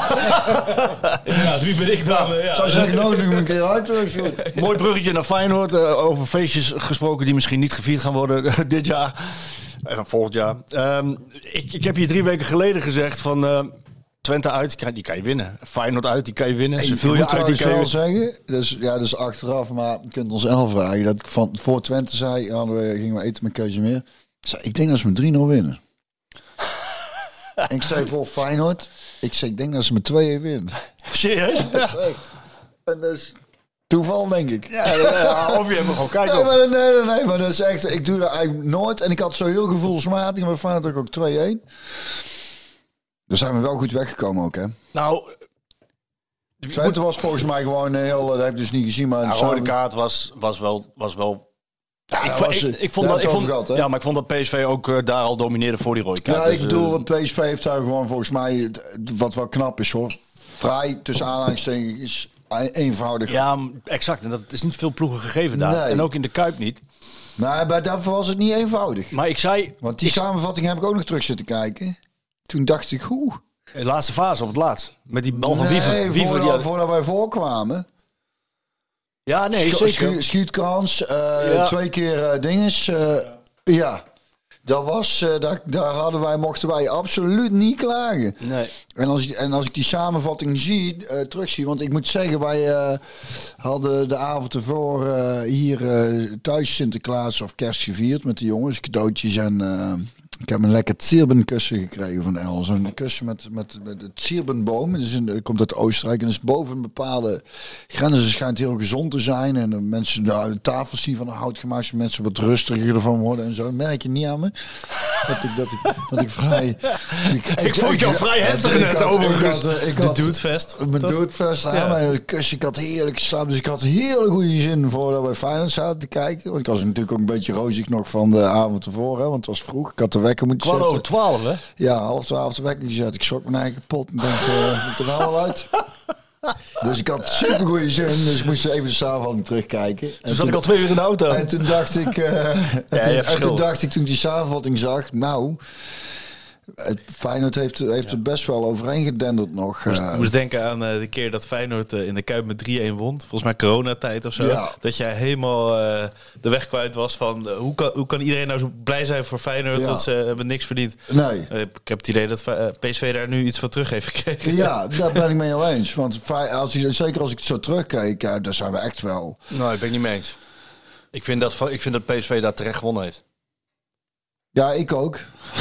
S8: Ja, wie ben ik dan? Ja.
S3: Zou zeggen, nou nog een keer uit.
S7: Mooi bruggetje naar Feyenoord. Uh, over feestjes gesproken die misschien niet gevierd gaan worden uh, dit jaar. En uh, volgend jaar. Um, ik, ik heb hier drie weken geleden gezegd van... Uh, Twente uit, die kan, die kan je winnen. Feyenoord uit, die kan je winnen.
S3: Hey,
S7: Sevilla
S3: je
S7: uit, die kan je
S3: wel zeggen. Dus ja, dus achteraf, maar je kunt ons elf vragen. Dat ik van voor Twente zei, hadden we, gingen we eten met Casimir. Ik zei, ik denk dat ze met drie nul winnen. En ik zei voor Feyenoord. Ik zei, ik denk dat ze met twee winnen.
S7: Serieus?
S3: Ja. Echt. En dus Toeval, denk ik.
S7: Ja, ja, of je hebt hem gewoon kijken.
S3: Nee, maar, nee, nee, nee, maar dat is echt... Ik doe dat eigenlijk nooit. En ik had zo heel gevoelsmatig. Maar Feyenoord ook twee-een. Daar zijn we wel goed weggekomen ook, hè?
S7: Nou...
S3: Twente was volgens mij gewoon heel... Dat heb ik dus niet gezien, maar...
S7: De rode kaart was, was wel... Was wel
S3: ja,
S7: ik,
S3: dat
S7: vond,
S3: was,
S7: ik, ik vond dat... Ik vond,
S3: gehad,
S7: ja, maar ik vond dat P S V ook uh, daar al domineerde voor die rode kaart.
S3: Ja,
S7: dus,
S3: ik bedoel,
S7: uh,
S3: P S V heeft daar gewoon volgens mij... Wat wel knap is, hoor. Vrij, tussen aanhalingstekens, eenvoudig.
S7: Ja, exact. En dat is niet veel ploegen gegeven daar. Nee. En ook in de Kuip niet.
S3: Nou, bij daarvoor was het niet eenvoudig.
S7: Maar ik zei...
S3: Want die
S7: ik,
S3: samenvatting heb ik ook nog terug zitten kijken. Toen dacht ik, hoe...
S7: De laatste fase op het laatst. Met die bal van
S3: nee,
S7: Wiever. Wiever
S3: voordat,
S7: die had...
S3: voordat wij voorkwamen.
S7: Ja, nee,
S3: Sch-
S7: zeker.
S3: Schu- Schietkans, uh,
S7: ja.
S3: twee keer uh, dinges. Uh, ja, dat was, uh, daar, daar hadden wij, mochten wij absoluut niet klagen.
S7: Nee.
S3: En als, ik, en als ik die samenvatting zie, uh, terugzie, want ik moet zeggen, wij uh, hadden de avond ervoor uh, hier uh, thuis Sinterklaas of kerst gevierd met de jongens, cadeautjes en... Uh, ik heb een lekker Zirbenkussen gekregen van El. Zo'n kussen met, met, met het Zirbenboom. Dus in, dat komt uit Oostenrijk. En is boven een bepaalde grenzen. Schijnt heel gezond te zijn. En de mensen, de tafels die van hout gemaakt zijn. Mensen wat rustiger ervan worden en zo. Dat merk je niet aan me. Dat ik, dat ik, dat ik vrij... Ik,
S7: ik, ik vond jou vrij heftig net overigens.
S8: De Dudefest.
S3: Mijn Dudefest. Ja, mijn kussen. Ik had heerlijk geslapen. Dus ik had hele goede zin voordat we Feyenoord zaten te kijken. Want ik was natuurlijk ook een beetje rozig nog van de avond ervoor. Hè, want het was vroeg. Ik had de wekker moeten
S7: zetten.
S3: Kwart
S7: over twaalf, hè?
S3: Ja, half twaalf de wekker gezet. Ik schrok mijn eigen kapot. En denk, uh, moet er nou al uit? Dus ik had super goede zin. Dus ik moest even de samenvatting terugkijken. En
S7: toen zat ik al twee uur in de auto.
S3: En toen dacht ik... Uh, en,
S7: ja,
S3: toen, en toen dacht ik, toen ik die samenvatting zag... Nou... Het Feyenoord heeft, heeft er best wel overheen gedenderd nog.
S8: Ik moest, uh, moest denken aan uh, de keer dat Feyenoord uh, in de Kuip met drie-een won. Volgens mij coronatijd of zo. Ja. Dat jij helemaal uh, de weg kwijt was van... Uh, hoe, kan, hoe kan iedereen nou zo blij zijn voor Feyenoord ja. dat ze uh, hebben niks verdiend?
S3: Nee.
S8: Uh, ik heb het idee dat uh, P S V daar nu iets van terug heeft gekregen.
S3: Ja, daar ben ik mee wel eens. Want als je, zeker als ik het zo terugkijk, ja, daar zijn we echt wel...
S7: Nou, ik ben ik niet mee eens. Ik vind dat, ik vind dat P S V daar terecht gewonnen heeft.
S3: Ja, ik ook.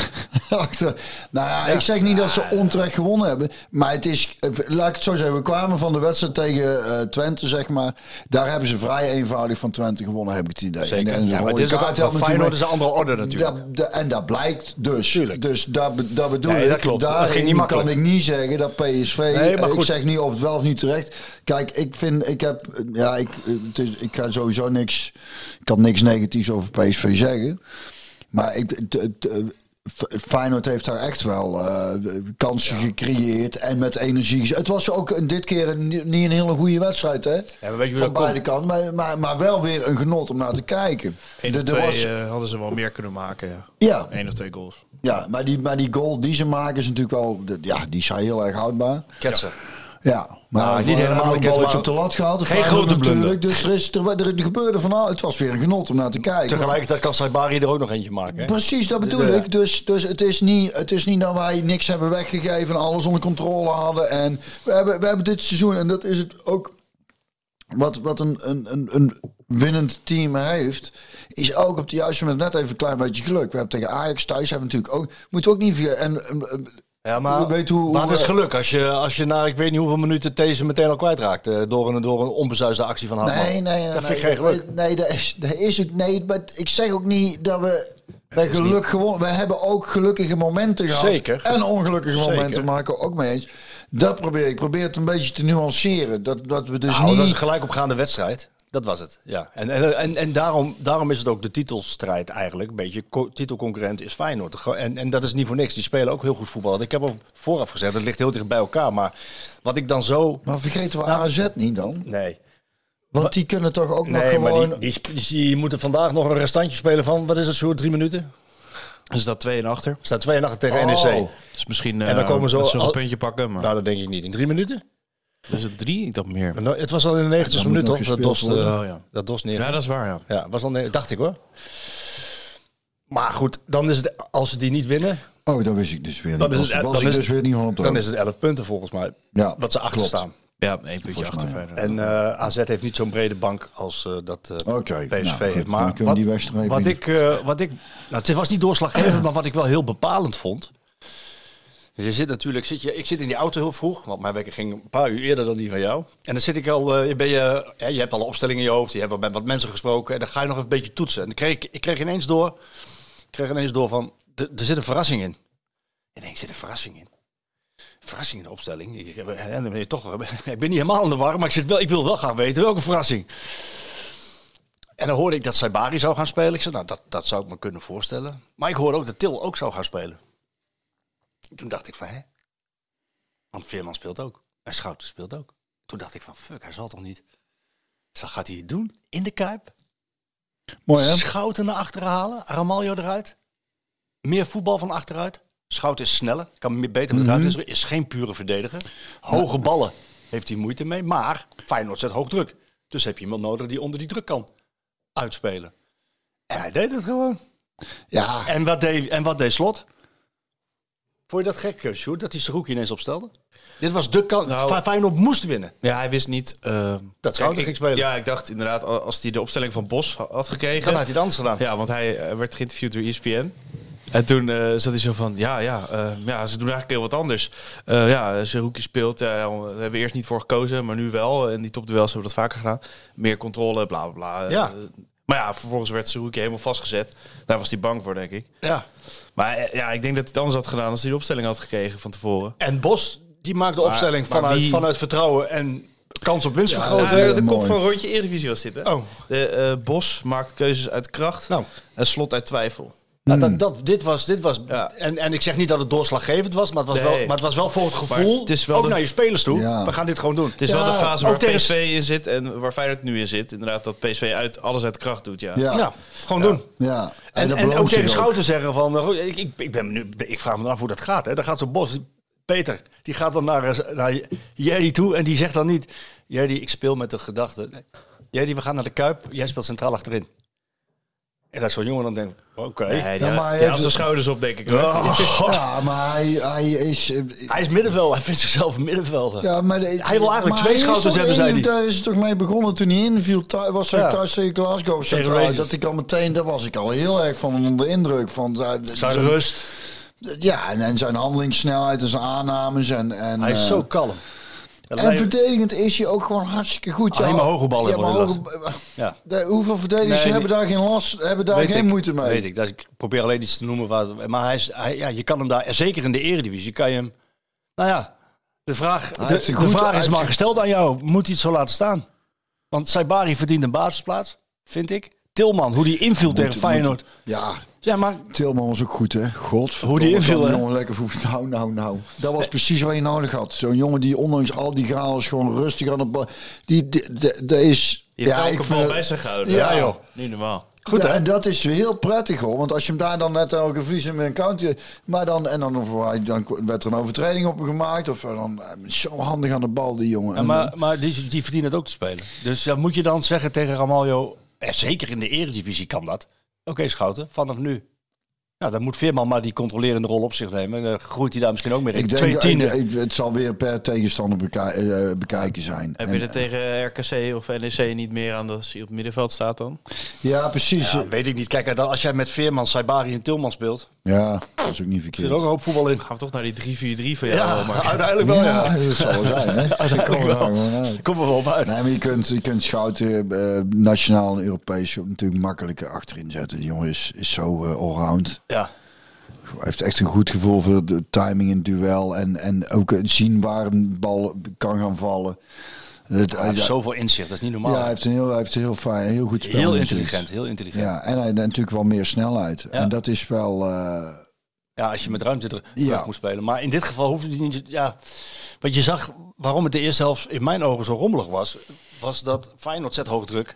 S3: Achter. Nou ja, ja, ik zeg niet dat ze onterecht gewonnen hebben. Maar het is, laat ik het zo zeggen, we kwamen van de wedstrijd tegen uh, Twente, zeg maar. Daar hebben ze vrij eenvoudig van Twente gewonnen, heb ik het idee.
S7: Zeker.
S3: En, en
S7: ja, maar dit is ook, Feyenoord is een andere orde natuurlijk.
S3: Dat, dat, en dat blijkt dus.
S7: Tuurlijk.
S3: Dus dat, dat bedoel
S7: nee,
S3: ik.
S7: Dat klopt.
S3: Daarin
S7: dat
S3: kan ik niet zeggen dat P S V...
S7: Nee, maar goed.
S3: Ik zeg niet of het wel of niet terecht. Kijk, ik vind, ik heb... Ja, ik, het is, ik ga sowieso niks... Ik kan niks negatiefs over P S V zeggen. Maar ik... T, t, Feyenoord heeft daar echt wel uh, kansen ja. gecreëerd en met energie. Het was ook dit keer een, niet een hele goede wedstrijd, hè?
S7: Ja, weet je
S3: van beide kanten, maar, maar, maar wel weer een genot om naar te kijken.
S8: Eén of twee was... uh, hadden ze wel meer kunnen maken, ja.
S3: ja.
S8: Eén of twee goals.
S3: Ja, maar die, maar die goal die ze maken is natuurlijk wel... Ja, die is heel erg houdbaar.
S7: Ketsen.
S3: Ja, maar
S7: nou, niet helemaal
S3: een balletje op de lat gehad.
S7: Geen grote
S3: blunder. Dus er, is, er, er gebeurde van al. Het was weer een genot om naar te kijken.
S7: Tegelijkertijd kan Saibari er ook nog eentje maken. Hè?
S3: Precies, dat bedoel ja. ik. Dus, dus het, is niet, het is niet dat wij niks hebben weggegeven en alles onder controle hadden. En we hebben, we hebben dit seizoen, en dat is het ook wat, wat een, een, een, een winnend team heeft, is ook op het juiste moment net even een klein beetje geluk. We hebben tegen Ajax thuis hebben we natuurlijk ook, moeten we ook niet via... En, en,
S7: Ja, maar,
S3: weet hoe,
S7: maar het is geluk als je, als je na ik weet niet hoeveel minuten deze meteen al kwijtraakt. Uh, door, een, door een onbezuisde actie van Hartman.
S3: Nee, nee, nee.
S7: Dat vind ik
S3: nee,
S7: geen geluk.
S3: Nee, dat is, dat is ook... Nee, maar ik zeg ook niet dat we bij geluk niet. gewonnen... We hebben ook gelukkige momenten gehad.
S7: Zeker.
S3: En ongelukkige
S7: Zeker.
S3: momenten maken we ook mee eens. Dat probeer ik. Ik probeer het een beetje te nuanceren. Dat, dat we dus
S7: nou,
S3: niet...
S7: dat was een gelijkopgaande wedstrijd. Dat was het, ja. En, en, en, en daarom, daarom is het ook de titelstrijd eigenlijk. Een beetje co- titelconcurrent is Feyenoord. En, en dat is niet voor niks. Die spelen ook heel goed voetbal. Ik heb al vooraf gezegd, het ligt heel dicht bij elkaar. Maar wat ik dan zo...
S3: Maar vergeten we nou, A Z niet dan?
S7: Nee.
S3: Want die kunnen toch ook
S7: nee,
S3: nog gewoon...
S7: Maar die, die, die moeten vandaag nog een restantje spelen van, wat is het, zo drie minuten?
S8: Er staat twee en achter. Er
S7: staat twee en achter tegen oh. N E C.
S8: Dus misschien uh,
S7: en dan komen ze
S8: al,
S7: al,
S8: een puntje pakken. Maar...
S7: Nou, dat denk ik niet. In drie minuten?
S8: Dus het drie? Ik dacht meer.
S7: Nou, het was al in de negentigste minuut, toch? Dat Dos, uh,
S8: oh, ja.
S7: dat Dos neer.
S8: Ja, dat is waar, ja.
S7: Ja, was al, dacht ik hoor. Maar goed, dan is het, als ze die niet winnen...
S3: Oh, dan wist ik dus weer niet.
S7: Dan is het,
S3: was
S7: dan
S3: ik
S7: is,
S3: dus weer niet van op de
S7: Dan is het elf punten volgens mij.
S3: Ja,
S7: wat ze achter
S3: klopt.
S7: staan.
S8: Ja, één puntje achter.
S3: mij,
S8: ja.
S7: En uh, A Z heeft niet zo'n brede bank als uh, dat uh,
S3: okay,
S7: P S V
S3: nou,
S7: heeft. Maar
S3: wat,
S7: die wat, ik, uh, wat ik... Nou, het was niet doorslaggevend, maar wat ik wel heel bepalend vond... Dus je zit natuurlijk, zit je, ik zit in die auto heel vroeg, want mijn wekker ging een paar uur eerder dan die van jou. En dan zit ik al, uh, ben je, ja, je hebt al een opstelling in je hoofd, je hebt al met wat mensen gesproken en dan ga je nog even een beetje toetsen. En dan kreeg ik, ik kreeg ineens door, ik kreeg ineens door van, er zit een verrassing in. En ik zit een verrassing in. Verrassing in de opstelling. Ik, ik, dan ben je toch, ik ben niet helemaal in de war, maar ik, zit wel, ik wil wel graag weten welke verrassing. En dan hoorde ik dat Saibari zou gaan spelen. Ik zei, nou, dat, dat zou ik me kunnen voorstellen. Maar ik hoorde ook dat Til ook zou gaan spelen. Toen dacht ik van, hè? Want Veerman speelt ook. En Schouten speelt ook. Toen dacht ik van, fuck, hij zal toch niet... Zo gaat hij het doen? In de Kuip?
S3: Mooi, hè?
S7: Schouten naar achteren halen. Ramaljo eruit. Meer voetbal van achteruit. Schouten is sneller. Kan meer beter met mm-hmm. eruit. Is geen pure verdediger. Hoge ballen heeft hij moeite mee. Maar Feyenoord zet hoog druk. Dus heb je iemand nodig die onder die druk kan uitspelen. En hij deed het gewoon.
S3: Ja.
S7: En wat deed, en wat deed Slot? Vond je dat gek, Sjoerd, dat hij Saruki ineens opstelde? Dit was de kans. Nou, Feyenoord moest winnen.
S8: Ja, hij wist niet... Uh,
S7: dat Schouten ging spelen.
S8: Ja, ik dacht inderdaad, als hij de opstelling van Bos had gekregen...
S7: Dan had hij het anders gedaan.
S8: Ja, want hij werd geïnterviewd door E S P N. En toen uh, zat hij zo van, ja, ja, uh, ja, ze doen eigenlijk heel wat anders. Uh, ja, Saruki speelt, uh, daar hebben we eerst niet voor gekozen, maar nu wel. En die topduels hebben we dat vaker gedaan. Meer controle, bla, bla, bla.
S7: Ja.
S8: Uh, maar ja, vervolgens werd Saruki helemaal vastgezet. Daar was hij bang voor, denk ik.
S7: Ja.
S8: Maar ja, ik denk dat hij het anders had gedaan als hij de opstelling had gekregen van tevoren.
S7: En Bos, die maakt de opstelling maar, vanuit, maar wie... vanuit vertrouwen en kans op winst vergroten.
S8: Ja, de de kop van rondje Eredivisie was dit, hè?
S7: Oh.
S8: De uh, Bos maakt keuzes uit kracht
S7: nou.
S8: en Slot uit twijfel.
S7: Nou, dat, dat, dit was, dit was ja. en, en ik zeg niet dat het doorslaggevend was, maar het was, nee. wel, maar het was wel voor het gevoel, het is wel ook de, naar je spelers toe, ja. we gaan dit gewoon doen.
S8: Het is ja. wel de fase waar P S V in zit en waar Feyenoord nu in zit. Inderdaad, dat P S V uit, alles uit kracht doet, ja.
S7: Ja, ja gewoon
S3: ja.
S7: doen.
S3: Ja.
S7: En, en, en ook tegen Schouten zeggen van, ik, ik, ik, ben nu, ik vraag me af hoe dat gaat. Hè. Dan gaat zo'n Bos, Peter, die gaat dan naar, naar Jerry toe en die zegt dan niet, Jerry, ik speel met de gedachte, Jerry, we gaan naar de Kuip, jij speelt centraal achterin. En dat zo'n jongen dan denkt, oké. Okay.
S8: Nee, ja, hij heeft zijn schouders op, denk ik. Hoor.
S3: Oh, ja, maar hij, hij is... Uh,
S7: hij is middenveld. Hij vindt zichzelf een middenvelder.
S3: Ja, maar de,
S7: hij wil eigenlijk twee schouders hebben, zei hij.
S3: Daar is het toch mee begonnen toen hij inviel. Was hij ja. thuis tegen Glasgow centraal. Dat ik al meteen, daar was ik al heel erg van onder de indruk van.
S7: Zijn, zijn rust.
S3: Ja, en, en zijn handelingssnelheid en zijn aannames. En, en,
S7: hij is uh, zo kalm.
S3: En wij... verdedigend is hij ook gewoon hartstikke goed.
S7: Alleen maar hoge ballen.
S3: Ja, maar hoge... ja. De, hoeveel verdedigers nee, hebben daar geen last, hebben daar geen
S7: ik,
S3: moeite mee?
S7: Weet ik. Dat, ik probeer alleen iets te noemen. Waar, maar hij is, hij, ja, je kan hem daar, zeker in de Eredivisie, kan je hem... Nou ja, de vraag, de, de goed, vraag is maar zich... gesteld aan jou. Moet hij het zo laten staan? Want Saibari verdient een basisplaats, vind ik. Tilman, hoe die inviel moet, tegen Feyenoord.
S3: Ja,
S7: ja, maar
S3: Tilman was ook goed, hè? God,
S7: hoe die inviel, hè?
S3: Jongen, lekker voet. Nou, nou, nou. Dat was precies wat je nodig had. Zo'n jongen die ondanks al die chaos gewoon rustig aan de bal... Die, dat is...
S8: Je hebt ja, elke bal bij zich gehouden.
S3: Ja,
S8: joh. Niet normaal.
S3: Goed, ja, en dat is heel prettig, hoor. Want als je hem daar dan net elke verliezen met een counter... Maar dan, en dan, dan werd er een overtreding op hem gemaakt. Of dan zo handig aan de bal, die jongen.
S7: Ja, maar maar die, die verdient het ook te spelen. Dus dan moet je dan zeggen tegen Ramaljo... Eh, zeker in de Eredivisie kan dat. Oké, okay, Schouten, vanaf nu. Nou, dan moet Veerman maar die controlerende rol op zich nemen. Dan groeit hij daar misschien ook meer in.
S3: Ik denk, Twee ik, ik, het zal weer per tegenstander beka- uh, bekijken zijn.
S8: Heb en, je er tegen R K C of N E C niet meer aan als hij op het middenveld staat dan?
S3: Ja, precies.
S7: Ja, weet ik niet. Kijk, als jij met Veerman, Saibari en Tilman speelt...
S3: Ja, dat is ook niet verkeerd.
S7: Er zit ook een hoop voetbal in.
S8: Gaan we toch naar die drie vier drie van jou?
S7: Ja,
S8: maar.
S7: uiteindelijk wel, ja.
S3: ja. Dat zal wel zijn, hè?
S7: Uiteindelijk
S3: komen
S7: wel.
S3: Daar
S7: komen we wel op uit.
S3: Nee, maar je kunt, je kunt Schouten uh, nationaal en Europees natuurlijk makkelijker achterin zetten. Die jongen is, is zo uh, allround.
S7: Ja.
S3: Hij heeft echt een goed gevoel voor de timing in het duel. En, en ook zien waar een bal kan gaan vallen. Het,
S7: hij heeft ja, zoveel inzicht, dat is niet normaal.
S3: Ja, hij heeft een heel, hij heeft een heel fijn, heel goed spel.
S7: Heel intelligent, heel intelligent.
S3: Ja, en hij heeft natuurlijk wel meer snelheid. Ja. En dat is wel... Uh...
S7: Ja, als je met ruimte terug ja. moet spelen. Maar in dit geval hoefde hij niet... Ja, wat je zag, waarom het de eerste helft in mijn ogen zo rommelig was... was dat Feyenoord zet hoog druk.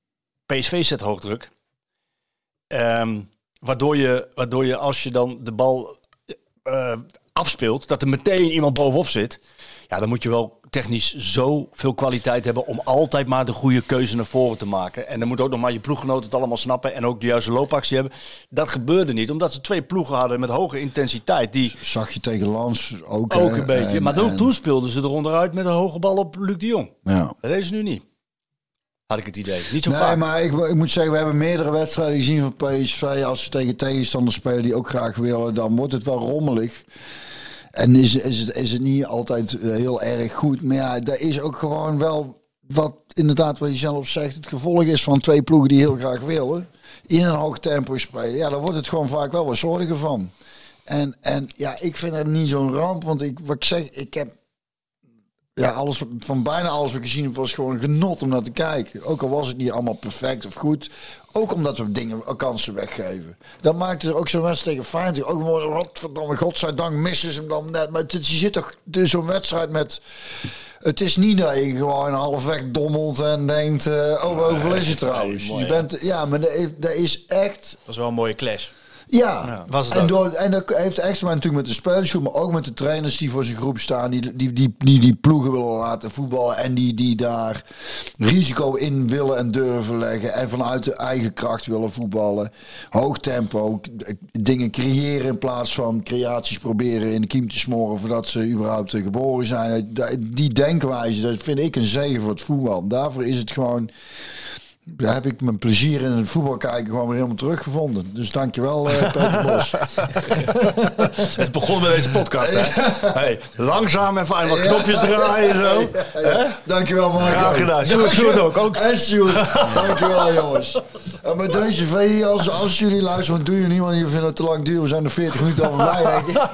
S7: P S V zet hoog druk. Um, waardoor, je, waardoor je als je dan de bal uh, afspeelt... dat er meteen iemand bovenop zit... Ja, dan moet je wel technisch zoveel kwaliteit hebben om altijd maar de goede keuze naar voren te maken. En dan moet ook nog maar je ploeggenoten het allemaal snappen en ook de juiste loopactie hebben. Dat gebeurde niet, omdat ze twee ploegen hadden met hoge intensiteit. Die
S3: zag je tegen Lans ook.
S7: Ook een beetje, en, maar en... toen speelden ze er onderuit met een hoge bal op Luc de Jong.
S3: Ja.
S7: Dat deden ze nu niet. Had ik het idee. Niet zo
S3: nee,
S7: vaak.
S3: maar ik, ik moet zeggen, we hebben meerdere wedstrijden gezien van P S V. Als ze tegen tegenstanders spelen die ook graag willen, dan wordt het wel rommelig. En is, is, het, is het niet altijd heel erg goed. Maar ja, daar is ook gewoon wel wat inderdaad wat je zelf zegt. Het gevolg is van twee ploegen die heel graag willen. In een hoog tempo spelen. Ja, dan wordt het gewoon vaak wel wat zorgen van. En, en ja, ik vind het niet zo'n ramp. Want ik, wat ik zeg, ik heb... Ja, alles, van bijna alles wat ik gezien heb was gewoon genot om naar te kijken. Ook al was het niet allemaal perfect of goed. Ook omdat we dingen, kansen weggeven. Dat maakte er ook zo'n wedstrijd tegen Feyenoord. Ook gewoon, wat verdomme, godzijdank missen ze hem dan net. Maar het, je zit toch zo'n wedstrijd met... Het is niet dat je gewoon halfweg dommelt en denkt... Uh, oh, hoeveel is het trouwens?
S8: Mooi,
S3: je bent, ja, maar dat, dat is echt...
S8: Dat was wel een mooie clash.
S3: Ja,
S8: ja.
S7: Was het
S3: en,
S7: ook.
S3: door, en dat heeft echt maar natuurlijk met de spelersgroep, maar ook met de trainers die voor zijn groep staan, die die, die, die, die ploegen willen laten voetballen en die, die daar risico in willen en durven leggen en vanuit de eigen kracht willen voetballen. Hoog tempo, dingen creëren in plaats van creaties proberen in de kiem te smoren voordat ze überhaupt geboren zijn. Die denkwijze, dat vind ik een zegen voor het voetbal. Daarvoor is het gewoon... Daar heb ik mijn plezier in het voetbal kijken gewoon weer helemaal teruggevonden. Dus dankjewel, uh, Peter Bos.
S7: Het begon met deze podcast, hè? Hey, langzaam even aan wat knopjes draaien zo.
S3: Ja, ja, ja. Dankjewel, Marco.
S7: Graag gedaan. Sjoerd, Sjoerd ook. ook.
S3: En Sjoerd. Dankjewel, jongens. En met deze V, als, als jullie luisteren, wat doe je niet, want je vindt het te lang duur. We zijn er veertig minuten al voorbij, denk ik.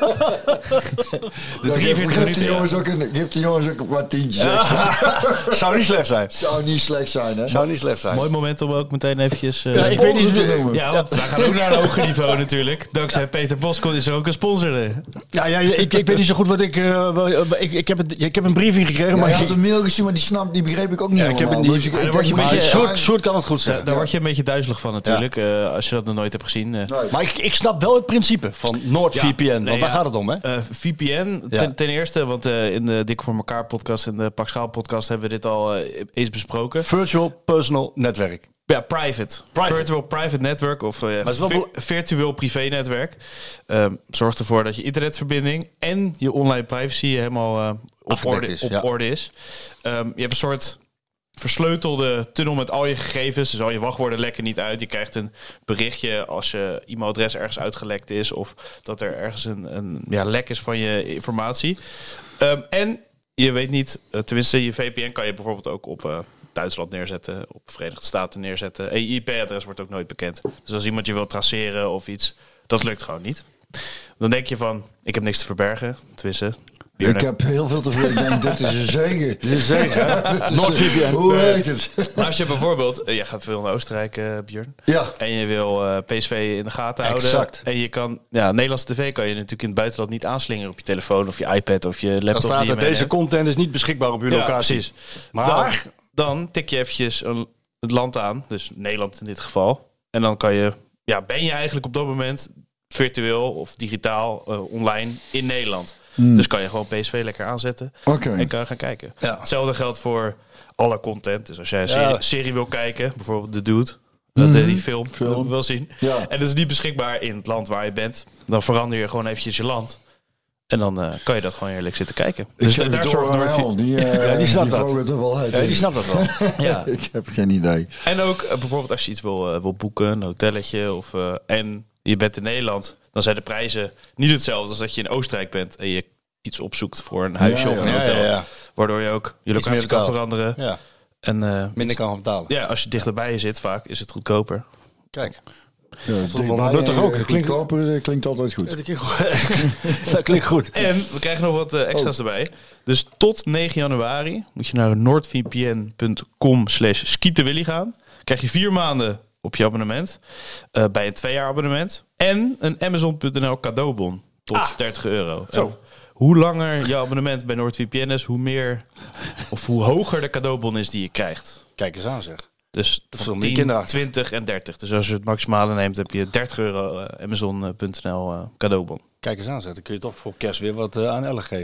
S8: De drieënveertig minuten,
S3: de jongens ook een, geef de jongens ook een paar tientjes extra.
S7: Zou niet slecht zijn.
S3: Zou niet slecht zijn, hè?
S7: Zou niet slecht zijn.
S8: Mooi moment om ook meteen eventjes... Uh,
S7: Ja, ik weet niet
S3: te noemen.
S8: Ja, want we gaan ook naar een hoger niveau natuurlijk. Dankzij Peter Boskot is er ook een sponsor. uh.
S7: Ja, ja ik, ik weet niet zo goed wat ik... Uh, wel, ik, ik, heb het, ik heb een briefing gekregen,
S3: Ja,
S7: maar...
S3: je
S7: ik,
S3: had een mail gezien, maar die snap, die begreep ik ook niet
S7: Ja, ik heb het
S3: helemaal.
S7: niet-
S3: Dus
S7: Ja,
S3: ik
S8: dan word je
S3: denk,
S8: een beetje-
S3: maar-
S7: Sjoerd, Sjoerd kan het goed
S8: Da-
S7: zeggen.
S8: daar word je een beetje duizelig van natuurlijk. Uh, als je dat nog nooit hebt gezien. Uh.
S3: Nee.
S7: Maar ik, ik snap wel het principe van NordVPN.
S8: Ja,
S7: want
S8: nee,
S7: daar
S8: ja.
S7: gaat het om, hè?
S8: Uh, V P N,
S7: Ja.
S8: ten, ten eerste, want uh, in de Dik voor elkaar podcast en de Pak Schaal podcast hebben we dit al uh, eens besproken.
S7: Virtual Personal Netwerk.
S8: Ja, private.
S7: Private.
S8: Virtual Private Network of uh,
S7: het is wel
S8: vir-
S7: bel-
S8: virtueel privé-netwerk. Um, zorgt ervoor dat je internetverbinding en je online privacy helemaal uh, op,
S7: Afgedekt
S8: orde,
S7: is,
S8: op
S7: ja.
S8: orde is. Um, je hebt een soort versleutelde tunnel met al je gegevens. Dus al je wachtwoorden lekken niet uit. Je krijgt een berichtje als je e-mailadres ergens uitgelekt is of dat er ergens een, een ja, lek is van je informatie. Um, en je weet niet, uh, tenminste je V P N kan je bijvoorbeeld ook op... Uh, Duitsland neerzetten, op Verenigde Staten neerzetten. En je I P-adres wordt ook nooit bekend. Dus als iemand je wil traceren of iets, dat lukt gewoon niet. Dan denk je van, ik heb niks te verbergen. Tenminste,
S3: Ik heb heel veel te veel. Ik denk, dit is een zegen.
S7: Dit is zeker, hè? NordVPN.
S3: Hoe heet het?
S8: Maar als je bijvoorbeeld, uh, jij gaat veel naar Oostenrijk, uh, Björn.
S3: Ja.
S8: En je wil uh, P S V in de gaten houden.
S7: Exact.
S8: En je kan, ja, Nederlandse tv kan je natuurlijk in het buitenland niet aanslingeren op je telefoon of je iPad of je laptop.
S7: Dan staat
S8: die je
S7: er, deze
S8: meeneemt.
S7: content is niet beschikbaar op uw
S8: Ja,
S7: locatie.
S8: precies.
S7: Maar...
S8: Dan, dan tik je eventjes een, het land aan, dus Nederland in dit geval. En dan kan je, ja, ben je eigenlijk op dat moment virtueel of digitaal uh, online in Nederland.
S3: Hmm.
S8: Dus kan je gewoon P S V lekker aanzetten
S3: Oké.
S8: en kan je gaan kijken.
S7: Ja.
S8: Hetzelfde geldt voor alle content. Dus als jij een
S7: Ja.
S8: serie, serie wil kijken, bijvoorbeeld The Dude, dat, uh, die film,
S3: Film.
S8: wil wil zien.
S3: Ja.
S8: En dat is niet beschikbaar in het land waar je bent. Dan verander je gewoon eventjes je land. En dan uh, kan je dat gewoon eerlijk zitten kijken.
S3: Dus
S8: da-
S3: daar zorgt Noord. Die, uh,
S7: Ja, die snapt
S3: die
S7: dat.
S3: vogelt er wel uit.
S7: Ja, die snapt dat wel.
S8: Ja.
S3: Ik heb geen idee.
S8: En ook uh, bijvoorbeeld als je iets wil, uh, wil boeken, een hotelletje of uh, en je bent in Nederland, dan zijn de prijzen niet hetzelfde als dat je in Oostenrijk bent en je iets opzoekt voor een huisje
S3: Ja,
S8: of een
S3: ja.
S8: hotel,
S7: Ja, ja, ja.
S8: waardoor je ook je
S7: Iets
S8: locatie
S7: meer
S8: kan
S7: betaalt.
S8: veranderen.
S7: Ja,
S8: En uh,
S7: minder
S8: iets-
S7: kan gaan betalen.
S8: ja, als je dichterbij je zit, vaak is het goedkoper.
S7: Kijk.
S3: Ja,
S7: wel nuttig ook. Dat klinkt-
S3: Goedkoper, dat klinkt altijd goed.
S7: Dat klinkt goed. Dat klinkt goed.
S8: En we krijgen nog wat uh, extra's
S3: Oh.
S8: erbij. Dus tot negen januari moet je naar noordvpn.com slash skietenwilly gaan. Krijg je vier maanden op je abonnement. Uh, bij een twee jaar abonnement. En een Amazon punt n l cadeaubon tot
S7: Ah.
S8: dertig euro.
S7: Zo.
S8: En hoe langer je abonnement bij NordVPN is, hoe meer of hoe hoger de cadeaubon is die je krijgt.
S7: Kijk eens aan, zeg.
S8: Dus
S7: veel
S8: van
S7: meer
S8: tien,
S7: kinderachtig.
S8: twintig en dertig. Dus als je het maximale neemt, heb je dertig euro uh, Amazon punt n l uh, cadeaubon.
S7: Kijk eens aan, zeg. Dan kun je toch voor kerst weer wat uh, aan Elle geven.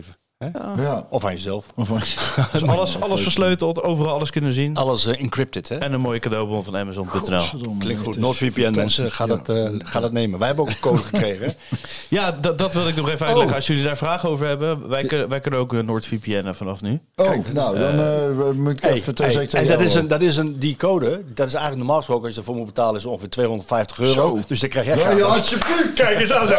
S7: Ja.
S3: Ja.
S7: Of aan jezelf.
S3: Of aan
S8: Dus alles, alles versleuteld, overal alles kunnen zien.
S7: Alles uh, encrypted, hè?
S8: En een mooie cadeaubon van Amazon punt n l.
S7: Klinkt goed. NordVPN, mensen. Ga, ja. dat, uh, ga dat nemen. Wij hebben ook een code gekregen. Hè?
S8: Ja, dat, dat wil ik nog even uitleggen. Oh. Als jullie daar vragen over hebben. Wij, kun, wij kunnen ook NordVPN vanaf nu.
S3: Oh,
S7: Kijk,
S3: nou,
S7: is,
S3: dan uh, uh, moet ik hey, even hey,
S7: En dat is, een, dat is een, die code, dat is eigenlijk normaal gesproken, als je ervoor moet betalen, is ongeveer tweehonderdvijftig euro. Zo. Dus dan krijg je echt.
S3: Ja, alsjeblieft.
S7: Kijk eens aan.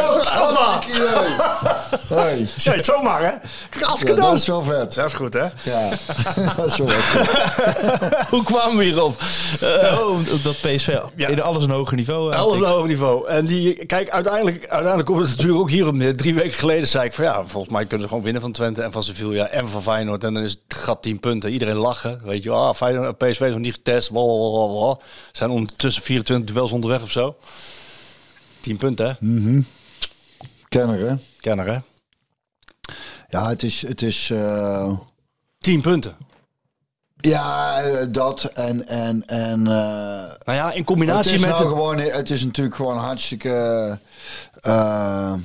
S3: Hey.
S7: Zeg het zomaar, hè? Kijk, als
S3: ja, dat is wel vet.
S7: Dat is goed, hè?
S3: Ja, dat is wel vet.
S8: Hoe kwamen we hierop? Uh, oh, dat P S V, ja. alles een hoger niveau. Uh,
S7: alles een hoger niveau. En die, kijk, uiteindelijk, uiteindelijk komt het natuurlijk ook hier op neer. Drie weken geleden zei ik van ja, volgens mij kunnen ze gewoon winnen van Twente en van Sevilla en van Feyenoord. En dan is het gat tien punten. Iedereen lachen. Weet je wel, ah, Feyenoord, P S V is nog niet getest. Blablabla. Zijn ondertussen vierentwintig duels onderweg of zo. tien punten, hè?
S3: Mm-hmm. Kenner, hè?
S7: Kenner, hè?
S3: Ja, het is... Het is uh...
S7: tien punten.
S3: Ja, dat en... en, en uh...
S7: nou ja, in combinatie
S3: het is
S7: met...
S3: Nou
S7: de...
S3: gewoon, het is natuurlijk gewoon hartstikke... Uh...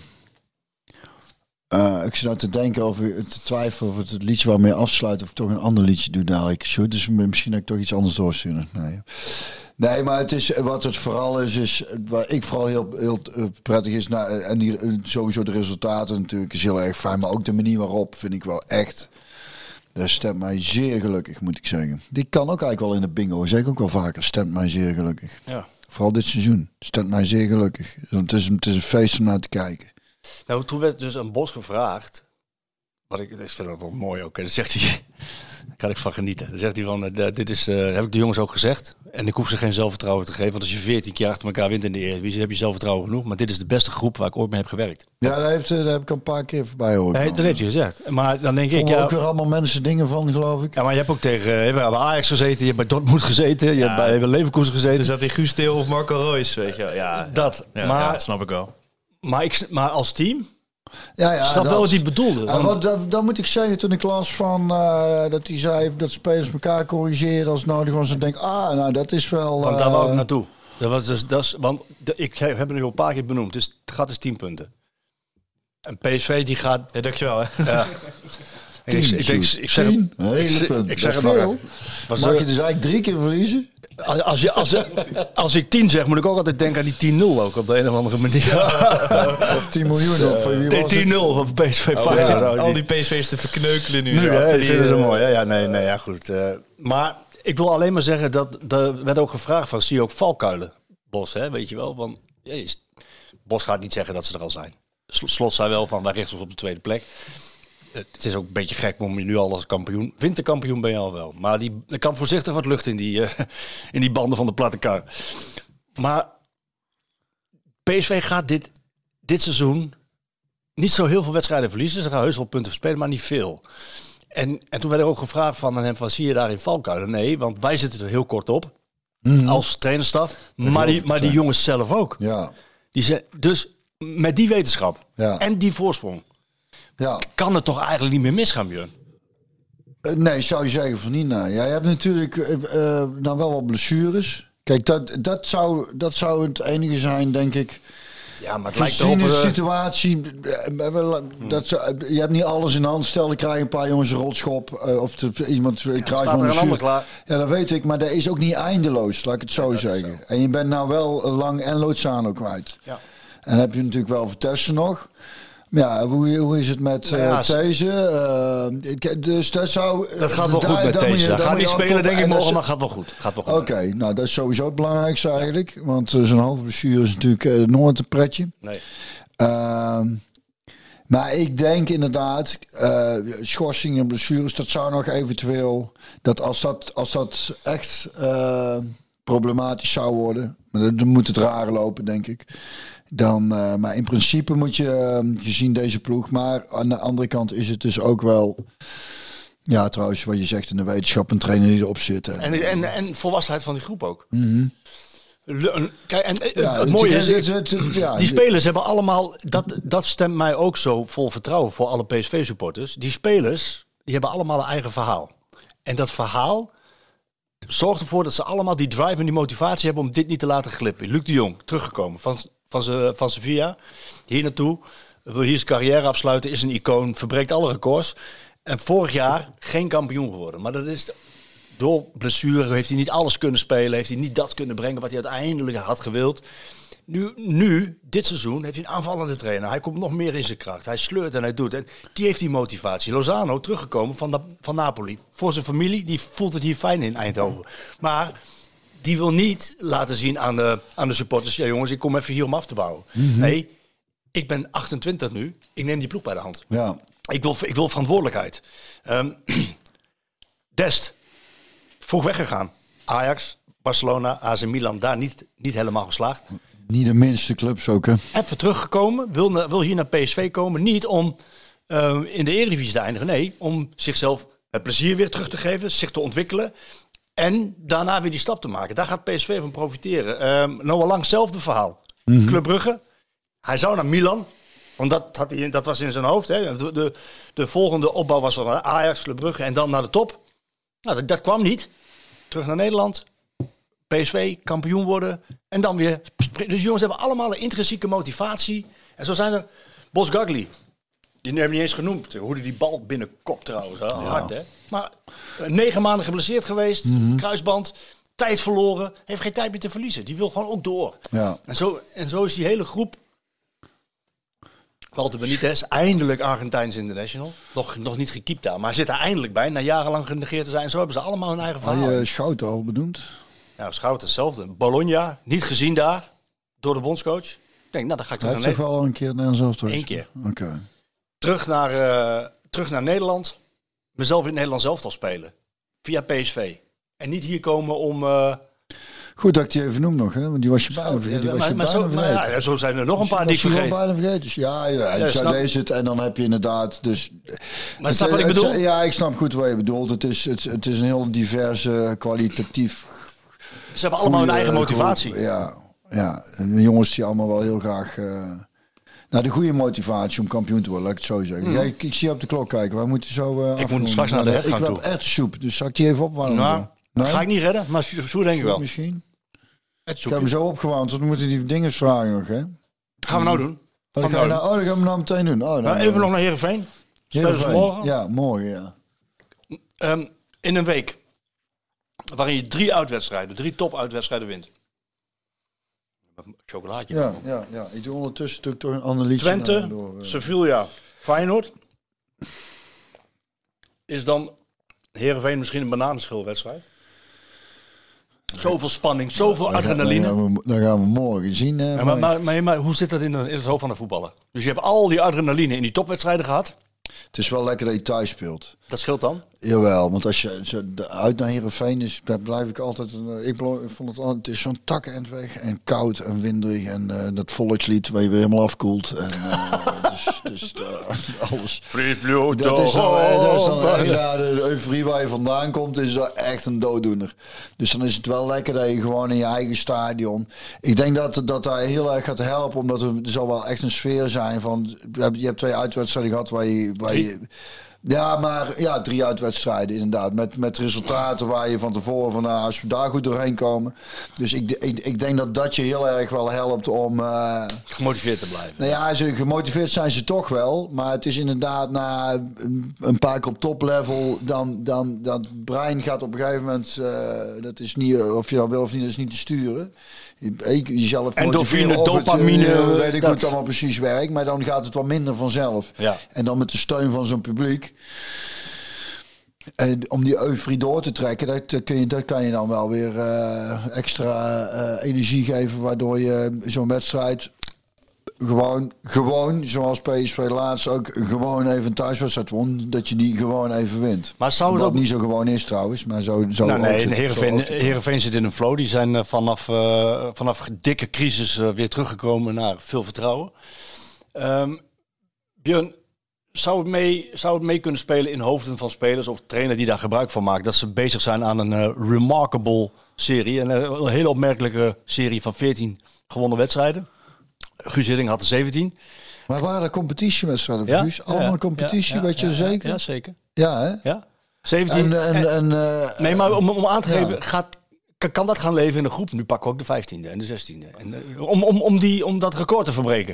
S3: Uh, ik zit nou te denken over, te twijfelen of het, het liedje waarmee afsluit of ik toch een ander liedje doe dadelijk. Zo, dus misschien dat ik toch iets anders doorsturen. Nee. Nee, maar het is, wat het vooral is, is waar ik vooral heel, heel prettig is. Nou, en die, sowieso de resultaten natuurlijk is heel erg fijn. Maar ook de manier waarop vind ik wel echt. Dat stemt mij zeer gelukkig, moet ik zeggen. Die kan ook eigenlijk wel in de bingo. Zeg ik ook wel vaker. Stemt mij zeer gelukkig.
S7: Ja.
S3: Vooral dit seizoen. Stemt mij zeer gelukkig. Het is, het is een feest om naar te kijken.
S7: Nou, toen werd dus aan Bos gevraagd. Wat ik, ik vind dat wel mooi ook. En dan zegt hij, daar kan ik van genieten. Dan zegt hij van, uh, dit is, uh, heb ik de jongens ook gezegd. En ik hoef ze geen zelfvertrouwen te geven. Want als je veertien keer achter elkaar wint in de Eredivisie, heb je zelfvertrouwen genoeg. Maar dit is de beste groep waar ik ooit mee heb gewerkt.
S3: Ja, daar, heeft, daar heb ik al een paar keer voorbij horen.
S7: Nee, dat heeft hij gezegd. Maar dan denk ik,
S3: ja,
S7: ook
S3: weer allemaal mensen dingen van, geloof ik.
S7: Ja, maar je hebt ook tegen, je hebt bij Ajax gezeten, je hebt bij Dortmund gezeten, je ja. hebt bij Leverkusen gezeten.
S8: Dus dat die Guus Til of Marco Reus, weet je wel. Ja,
S7: dat.
S8: Ja,
S7: maar,
S8: ja, dat snap ik wel.
S7: Maar, ik, maar als team...
S3: Ja, ja,
S7: snap wel wat hij bedoelde.
S3: En wat, dat, dat moet ik zeggen, toen ik las van uh, dat hij zei dat spelers elkaar corrigeren als nodig was. En denk, ah, nou dat is wel. Uh,
S7: want daar wou ik naartoe. Dat was dus, dat is, want de, ik heb het nu al een paar keer benoemd. Dus het gaat dus tien punten. En P S V die gaat.
S8: Ja, dankjewel. Hè.
S7: Ja.
S3: tien,
S7: ik, ik, denk, ik zeg,
S3: tien, hele punt.
S7: Ik zeg het
S3: veel.
S7: Mag
S3: je dus eigenlijk drie keer verliezen?
S7: Als, als, je, als, als ik tien zeg, moet ik ook altijd denken aan die tien nul ook op de een of andere manier.
S3: Ja. Of tien miljoen. Of
S7: uh, tien nul of P S V.
S8: Oh, ja. Al die P S V's te verkneukelen nu.
S7: Nu, hè, die vinden ze mooi. Hè? Ja, nee, nee, ja, goed. Uh, maar ik wil alleen maar zeggen dat er werd ook gevraagd van, zie je ook valkuilen, Bos, hè, weet je wel? Want ja, Bos gaat niet zeggen dat ze er al zijn. Slot zei wel van, wij richten ons op de tweede plek. Het is ook een beetje gek om je nu al als kampioen. Winterkampioen ben je al wel. Maar die, er kan voorzichtig wat lucht in die, uh, in die banden van de platte kar. Maar P S V gaat dit, dit seizoen niet zo heel veel wedstrijden verliezen. Ze gaan heus wel punten verspelen, maar niet veel. En, en toen werd er ook gevraagd van hem, van, zie je daarin valkuilen? Nee, want wij zitten er heel kort op. Mm-hmm. Als trainerstaf. Maar die, maar die jongens zelf ook.
S3: Ja.
S7: Die zijn, dus met die wetenschap
S3: ja.
S7: en die voorsprong. Ja. Kan het toch eigenlijk niet meer misgaan, Björn?
S3: Uh, nee, zou je zeggen van niet. Nou. Ja, je hebt natuurlijk uh, uh, nou wel wat blessures. Kijk, dat, dat, zou, dat zou het enige zijn, denk ik.
S7: Ja, maar het
S3: gezien
S7: lijkt
S3: de situatie, dat, je hebt niet alles in de hand. Stel, ik krijg een paar jongens een rotschop uh, of te, iemand
S7: ja,
S3: kruist
S7: onder de ander klaar.
S3: Ja, dat weet ik, maar dat is ook niet eindeloos, laat ik het zo ja, zeggen. Zo. En je bent nou wel Lang en Lozano kwijt. Ja. En dan heb je natuurlijk wel Vertessen nog. Ja, hoe, hoe is het met uh, ja, These? Uh, dus dat zou...
S7: Dat gaat wel daar, goed met These. Dat gaat niet spelen, denk ik, morgen, maar gaat wel goed. Oké,
S3: okay, nou dat is sowieso het belangrijkste eigenlijk. Ja. Want uh, zo'n hoofdblessure is natuurlijk uh, nooit een pretje.
S7: Nee.
S3: Uh, maar ik denk inderdaad, uh, schorsingen en blessures, dat zou nog eventueel... Dat als dat, als dat echt uh, problematisch zou worden, dan, dan moet het raar lopen, denk ik. Dan, uh, maar in principe moet je, uh, gezien deze ploeg, maar aan de andere kant is het dus ook wel, ja trouwens wat je zegt in de wetenschap, een trainer die erop zit. En,
S7: en, en, en volwassenheid van die groep ook.
S3: Mm-hmm.
S7: Kijk, en ja, het mooie is, het, het, het, ja, die spelers hebben allemaal, dat, dat stemt mij ook zo vol vertrouwen voor alle P S V-supporters. Die spelers, die hebben allemaal een eigen verhaal. En dat verhaal zorgt ervoor dat ze allemaal die drive en die motivatie hebben om dit niet te laten glippen. Luc de Jong, teruggekomen van... Van, ze, van Sevilla, hier naartoe. wil hier zijn carrière afsluiten, is een icoon, verbreekt alle records. En vorig jaar geen kampioen geworden. Maar dat is door blessure, heeft hij niet alles kunnen spelen, heeft hij niet dat kunnen brengen wat hij uiteindelijk had gewild. Nu, nu, dit seizoen, heeft hij een aanvallende trainer. Hij komt nog meer in zijn kracht. Hij sleurt en hij doet. En die heeft die motivatie. Lozano, teruggekomen van, de, van Napoli. Voor zijn familie, die voelt het hier fijn in Eindhoven. Maar die wil niet laten zien aan de, aan de supporters... ja jongens, ik kom even hier om af te bouwen. Mm-hmm. Nee, ik ben achtentwintig nu. Ik neem die ploeg bij de hand.
S3: Ja.
S7: Ik wil, ik wil verantwoordelijkheid. Um, Dest, vroeg weggegaan. Ajax, Barcelona, A C Milan, daar niet, niet helemaal geslaagd.
S3: Niet de minste clubs ook, hè?
S7: Even teruggekomen, wil, wil hier naar P S V komen. Niet om uh, in de Eredivisie te eindigen. Nee, om zichzelf het plezier weer terug te geven, zich te ontwikkelen. En daarna weer die stap te maken. Daar gaat P S V van profiteren. Um, Noah Lang, hetzelfde verhaal. Mm-hmm. Club Brugge. Hij zou naar Milan. Want dat, had hij, dat was in zijn hoofd. Hè. De, de, de volgende opbouw was van Ajax, Club Brugge en dan naar de top. Nou, dat, dat kwam niet. Terug naar Nederland. P S V, kampioen worden. En dan weer... Dus jongens hebben allemaal een intrinsieke motivatie. En zo zijn er... Bos Gagli. Die hebben we niet eens genoemd. Hoe die die bal binnenkopt trouwens. Hè? Ja. Hard, hè? Maar negen maanden geblesseerd geweest. Mm-hmm. Kruisband. Tijd verloren. Heeft geen tijd meer te verliezen. Die wil gewoon ook door.
S3: Ja.
S7: En, zo, en zo is die hele groep... Walter Benitez, eindelijk Argentijns international. Nog, nog niet gekiept daar. Maar hij zit er eindelijk bij. Na jarenlang genegeerd te zijn. Zo hebben ze allemaal hun eigen verhaal.
S3: Had je Schouten al benoemd?
S7: Nou, Schouten hetzelfde. Bologna, niet gezien daar. Door de bondscoach. Ik denk, nou, dan ga ik terug
S3: naar
S7: Nederland.
S3: Hij heeft wel al een keer naar zelf terug.
S7: Eén keer.
S3: Oké. Okay.
S7: Terug naar, uh, terug naar Nederland. Mezelf in het Nederlands elftal spelen. Via P S V. En niet hier komen om... Uh,
S3: Goed dat ik die even noem nog, hè? Want die was je bijna vergeten. Die was
S7: maar,
S3: je
S7: maar
S3: bijna
S7: zo,
S3: vergeten.
S7: Maar ja, zo zijn er nog een paar die ik
S3: vergeten.
S7: vergeet.
S3: bijna vergeten. Dus ja, ja, ja zo lees het en dan heb je inderdaad... Dus,
S7: maar snap wat ik bedoel?
S3: Het, ja, ik snap goed wat je bedoelt. Het is, het, het is een heel diverse, kwalitatief...
S7: Ze hebben allemaal hun eigen motivatie.
S3: Groep, ja, ja. En jongens die allemaal wel heel graag... Uh, nou, de goede motivatie om kampioen te worden, laat ik het zo zeggen. Mm. Ja, ik, ik zie je op de klok kijken. We moeten zo... Uh,
S7: ik moet straks naar de hertgang toe.
S3: Ik heb erwtensoep, dus zal ik die even opwarmen?
S7: Nou, nee? Ga ik niet redden, maar zo denk ik wel.
S3: Misschien. Ik heb hem zo opgewarmd, want we moeten die dingen vragen nog, hè?
S7: Gaan we nou doen?
S3: Oh, dat gaan we nou, oh, dat gaan we nou meteen doen. Oh,
S7: nou, even uh, nog naar Heerenveen.
S3: Heerenveen. Morgen? Ja, morgen, ja.
S7: Um, in een week waarin je drie uitwedstrijden, drie top-uitwedstrijden wint. Chocolaatje.
S3: Ja, ja, ja. Ik doe ondertussen toch, toch een analyse.
S7: Twente,
S3: door, uh...
S7: Sevilla, Feyenoord. Is dan Heerenveen misschien een bananenschilwedstrijd? Zoveel spanning, zoveel
S3: dan
S7: adrenaline.
S3: Gaan, dan, gaan we, dan gaan we morgen zien. Uh,
S7: ja, maar, maar, maar, maar hoe zit dat in, in het hoofd van de voetballer? Dus je hebt al die adrenaline in die topwedstrijden gehad.
S3: Het is wel lekker dat je thuis speelt.
S7: Dat scheelt dan?
S3: Jawel, want als je zo uit naar Heerenveen is, daar blijf ik altijd... Ik vond het altijd, het is zo'n takkenend weg en koud en winderig en uh, dat volkslied waar je weer helemaal afkoelt. En, uh, dus, dus uh, alles.
S7: Frisblue,
S3: dat is dan, uh, dat is dan uh, ja, de euforie waar je vandaan komt is uh, echt een dooddoener. Dus dan is het wel lekker dat je gewoon in je eigen stadion... Ik denk dat dat daar heel erg gaat helpen, omdat er, er zal wel echt een sfeer zijn van... Je hebt twee uitwedstrijden gehad waar je... Waar je Ja, maar ja, drie uitwedstrijden inderdaad. Met, met resultaten waar je van tevoren van nou, als we daar goed doorheen komen. Dus ik, ik, ik denk dat dat je heel erg wel helpt om... Uh,
S7: gemotiveerd te blijven.
S3: Nou ja, ze, gemotiveerd zijn ze toch wel. Maar het is inderdaad na een, een paar keer op toplevel... Dan, dan dat brein gaat op een gegeven moment... Uh, dat is niet, of je dat wil of niet, dat is niet te sturen. Je, jezelf
S7: endorfine, dopamine,
S3: het, uh, weet ik hoe het allemaal precies werkt, maar dan gaat het wat minder vanzelf.
S7: Ja.
S3: En dan met de steun van zo'n publiek. En om die euforie door te trekken, dat kun je, dat kan je dan wel weer uh, extra uh, energie geven, waardoor je zo'n wedstrijd gewoon, gewoon, zoals P S V laatst ook gewoon even een thuiswedstrijd won, dat je die gewoon even wint.
S7: Maar zou
S3: dat
S7: dat
S3: niet zo gewoon is trouwens, maar zo zo.
S7: Nou, nee, Heerenveen, Heerenveen zit in een flow. Die zijn uh, vanaf uh, vanaf dikke crisis uh, weer teruggekomen naar veel vertrouwen. Um, Björn, zou het mee zou het mee kunnen spelen in hoofden van spelers of trainers die daar gebruik van maken, dat ze bezig zijn aan een uh, remarkable serie, een, een hele opmerkelijke serie van veertien gewonnen wedstrijden. Guus Hiddink had er zeventien.
S3: Maar waren er competitiewedstrijden voor
S7: ja?
S3: Guus? Allemaal
S7: ja,
S3: competitie,
S7: ja,
S3: weet je
S7: ja,
S3: zeker?
S7: Ja, zeker.
S3: Ja, hè?
S7: Ja. zeventien.
S3: En, en, en, uh,
S7: nee, maar om, om aan te
S3: ja.
S7: geven, gaat, kan dat gaan leven in een groep? Nu pakken we ook de vijftiende en de zestiende. En, uh, om, om, om, die, om dat record te verbreken.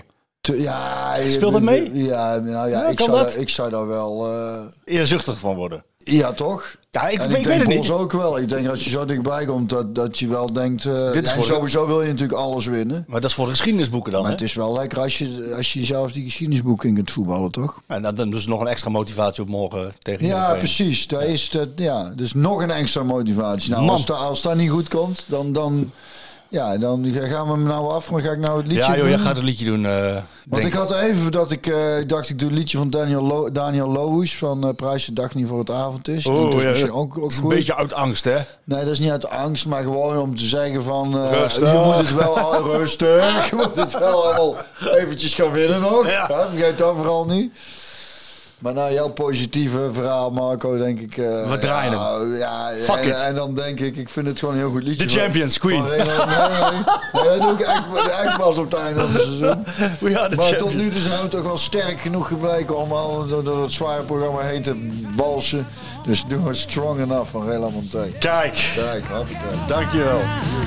S3: Te, ja,
S7: Speelt dat mee?
S3: Ja, nou ja,
S7: ja
S3: ik, zou
S7: dat?
S3: daar, ik zou daar wel... Uh...
S7: eerzuchtig van worden.
S3: Ja, toch?
S7: Ja, ik,
S3: en
S7: ik,
S3: ik
S7: weet
S3: denk
S7: het niet.
S3: ook wel. Ik denk als je zo dichtbij komt, dat, dat je wel denkt... Uh,
S7: Dit is
S3: ja,
S7: voor
S3: sowieso wil je natuurlijk alles winnen.
S7: Maar dat is voor de geschiedenisboeken dan,
S3: Maar
S7: hè?
S3: het is wel lekker als je, als je zelf die geschiedenisboeken in kunt voetballen, toch?
S7: En dan, dan dus nog een extra motivatie op morgen tegen
S3: Ja,
S7: iedereen.
S3: precies. Daar is dat, ja, dus nog een extra motivatie. Nou, als, dat, als dat niet goed komt, dan... dan Ja, dan gaan we hem nou af. Dan ga ik nou het liedje
S7: Ja, joh,
S3: doen.
S7: jij gaat het liedje doen. Uh,
S3: Want
S7: denk.
S3: ik had even dat ik, uh, ik dacht, ik doe het liedje van Daniel, Lo- Daniel Lohuis van uh, Prijs de dag niet voor het avond is.
S7: Oh,
S3: dat is
S7: ja,
S3: misschien
S7: dat
S3: ook, ook
S7: is
S3: goed.
S7: een beetje uit angst, hè?
S3: Nee, dat is niet uit angst, maar gewoon om te zeggen van... Uh,
S7: Rustig.
S3: je moet het wel al rustig. Je moet het wel al eventjes gaan winnen nog.
S7: Ja.
S3: Ja, vergeet dat vooral niet. Maar na jouw positieve verhaal, Marco, denk ik... Uh,
S7: We draaien
S3: ja,
S7: hem.
S3: Ja,
S7: Fuck
S3: en,
S7: it.
S3: en dan denk ik, ik vind het gewoon een heel goed liedje.
S7: The Champions,
S3: van,
S7: Queen.
S3: Van Reno, nee, nee, nee, dat doe ik echt, echt pas op het einde van het seizoen.
S7: We are the
S3: Maar
S7: champions.
S3: tot nu toe zijn we toch wel sterk genoeg gebleken om al door, door het zware programma heen te walsen. Dus doen we Strong Enough van Rela Monté.
S7: Kijk.
S3: Kijk, hoppakee.
S7: Dankjewel.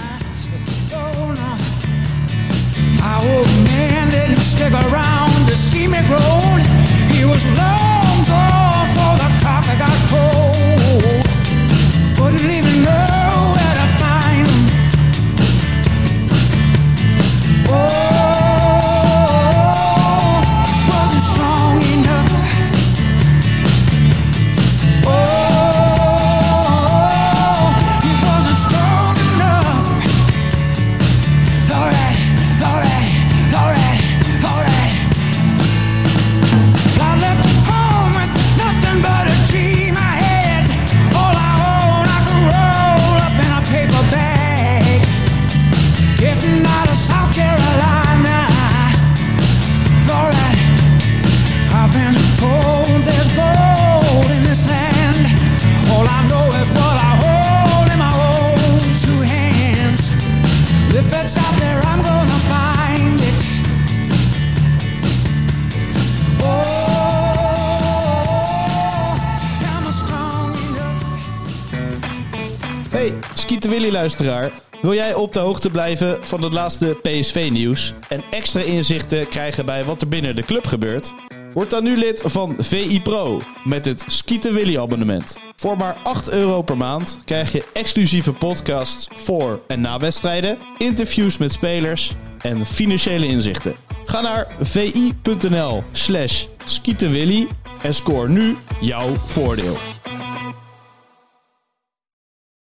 S9: My old man didn't stick around to see me grow. He was long gone for the coffee got cold. Wouldn't even know where to find him. Oh, wasn't strong enough. Oh, he wasn't strong enough. All right, all right, all right, all right. I left home with nothing but a dream I had. All I own I could roll up in a paper bag. Getting out of South Carolina. All right, I've been told there's gold in this land. All I know is what I hold in my own two hands. If it's out there, I'm gonna find it.
S1: Hey, Skieten Willy luisteraar. Wil jij op de hoogte blijven van het laatste P S V-nieuws en extra inzichten krijgen bij wat er binnen de club gebeurt? Word dan nu lid van V I Pro met het Skieten Willy abonnement. Voor maar acht euro per maand krijg je exclusieve podcasts voor en na wedstrijden, interviews met spelers en financiële inzichten. Ga naar vi.nl slash skietenwilly en scoor nu jouw voordeel.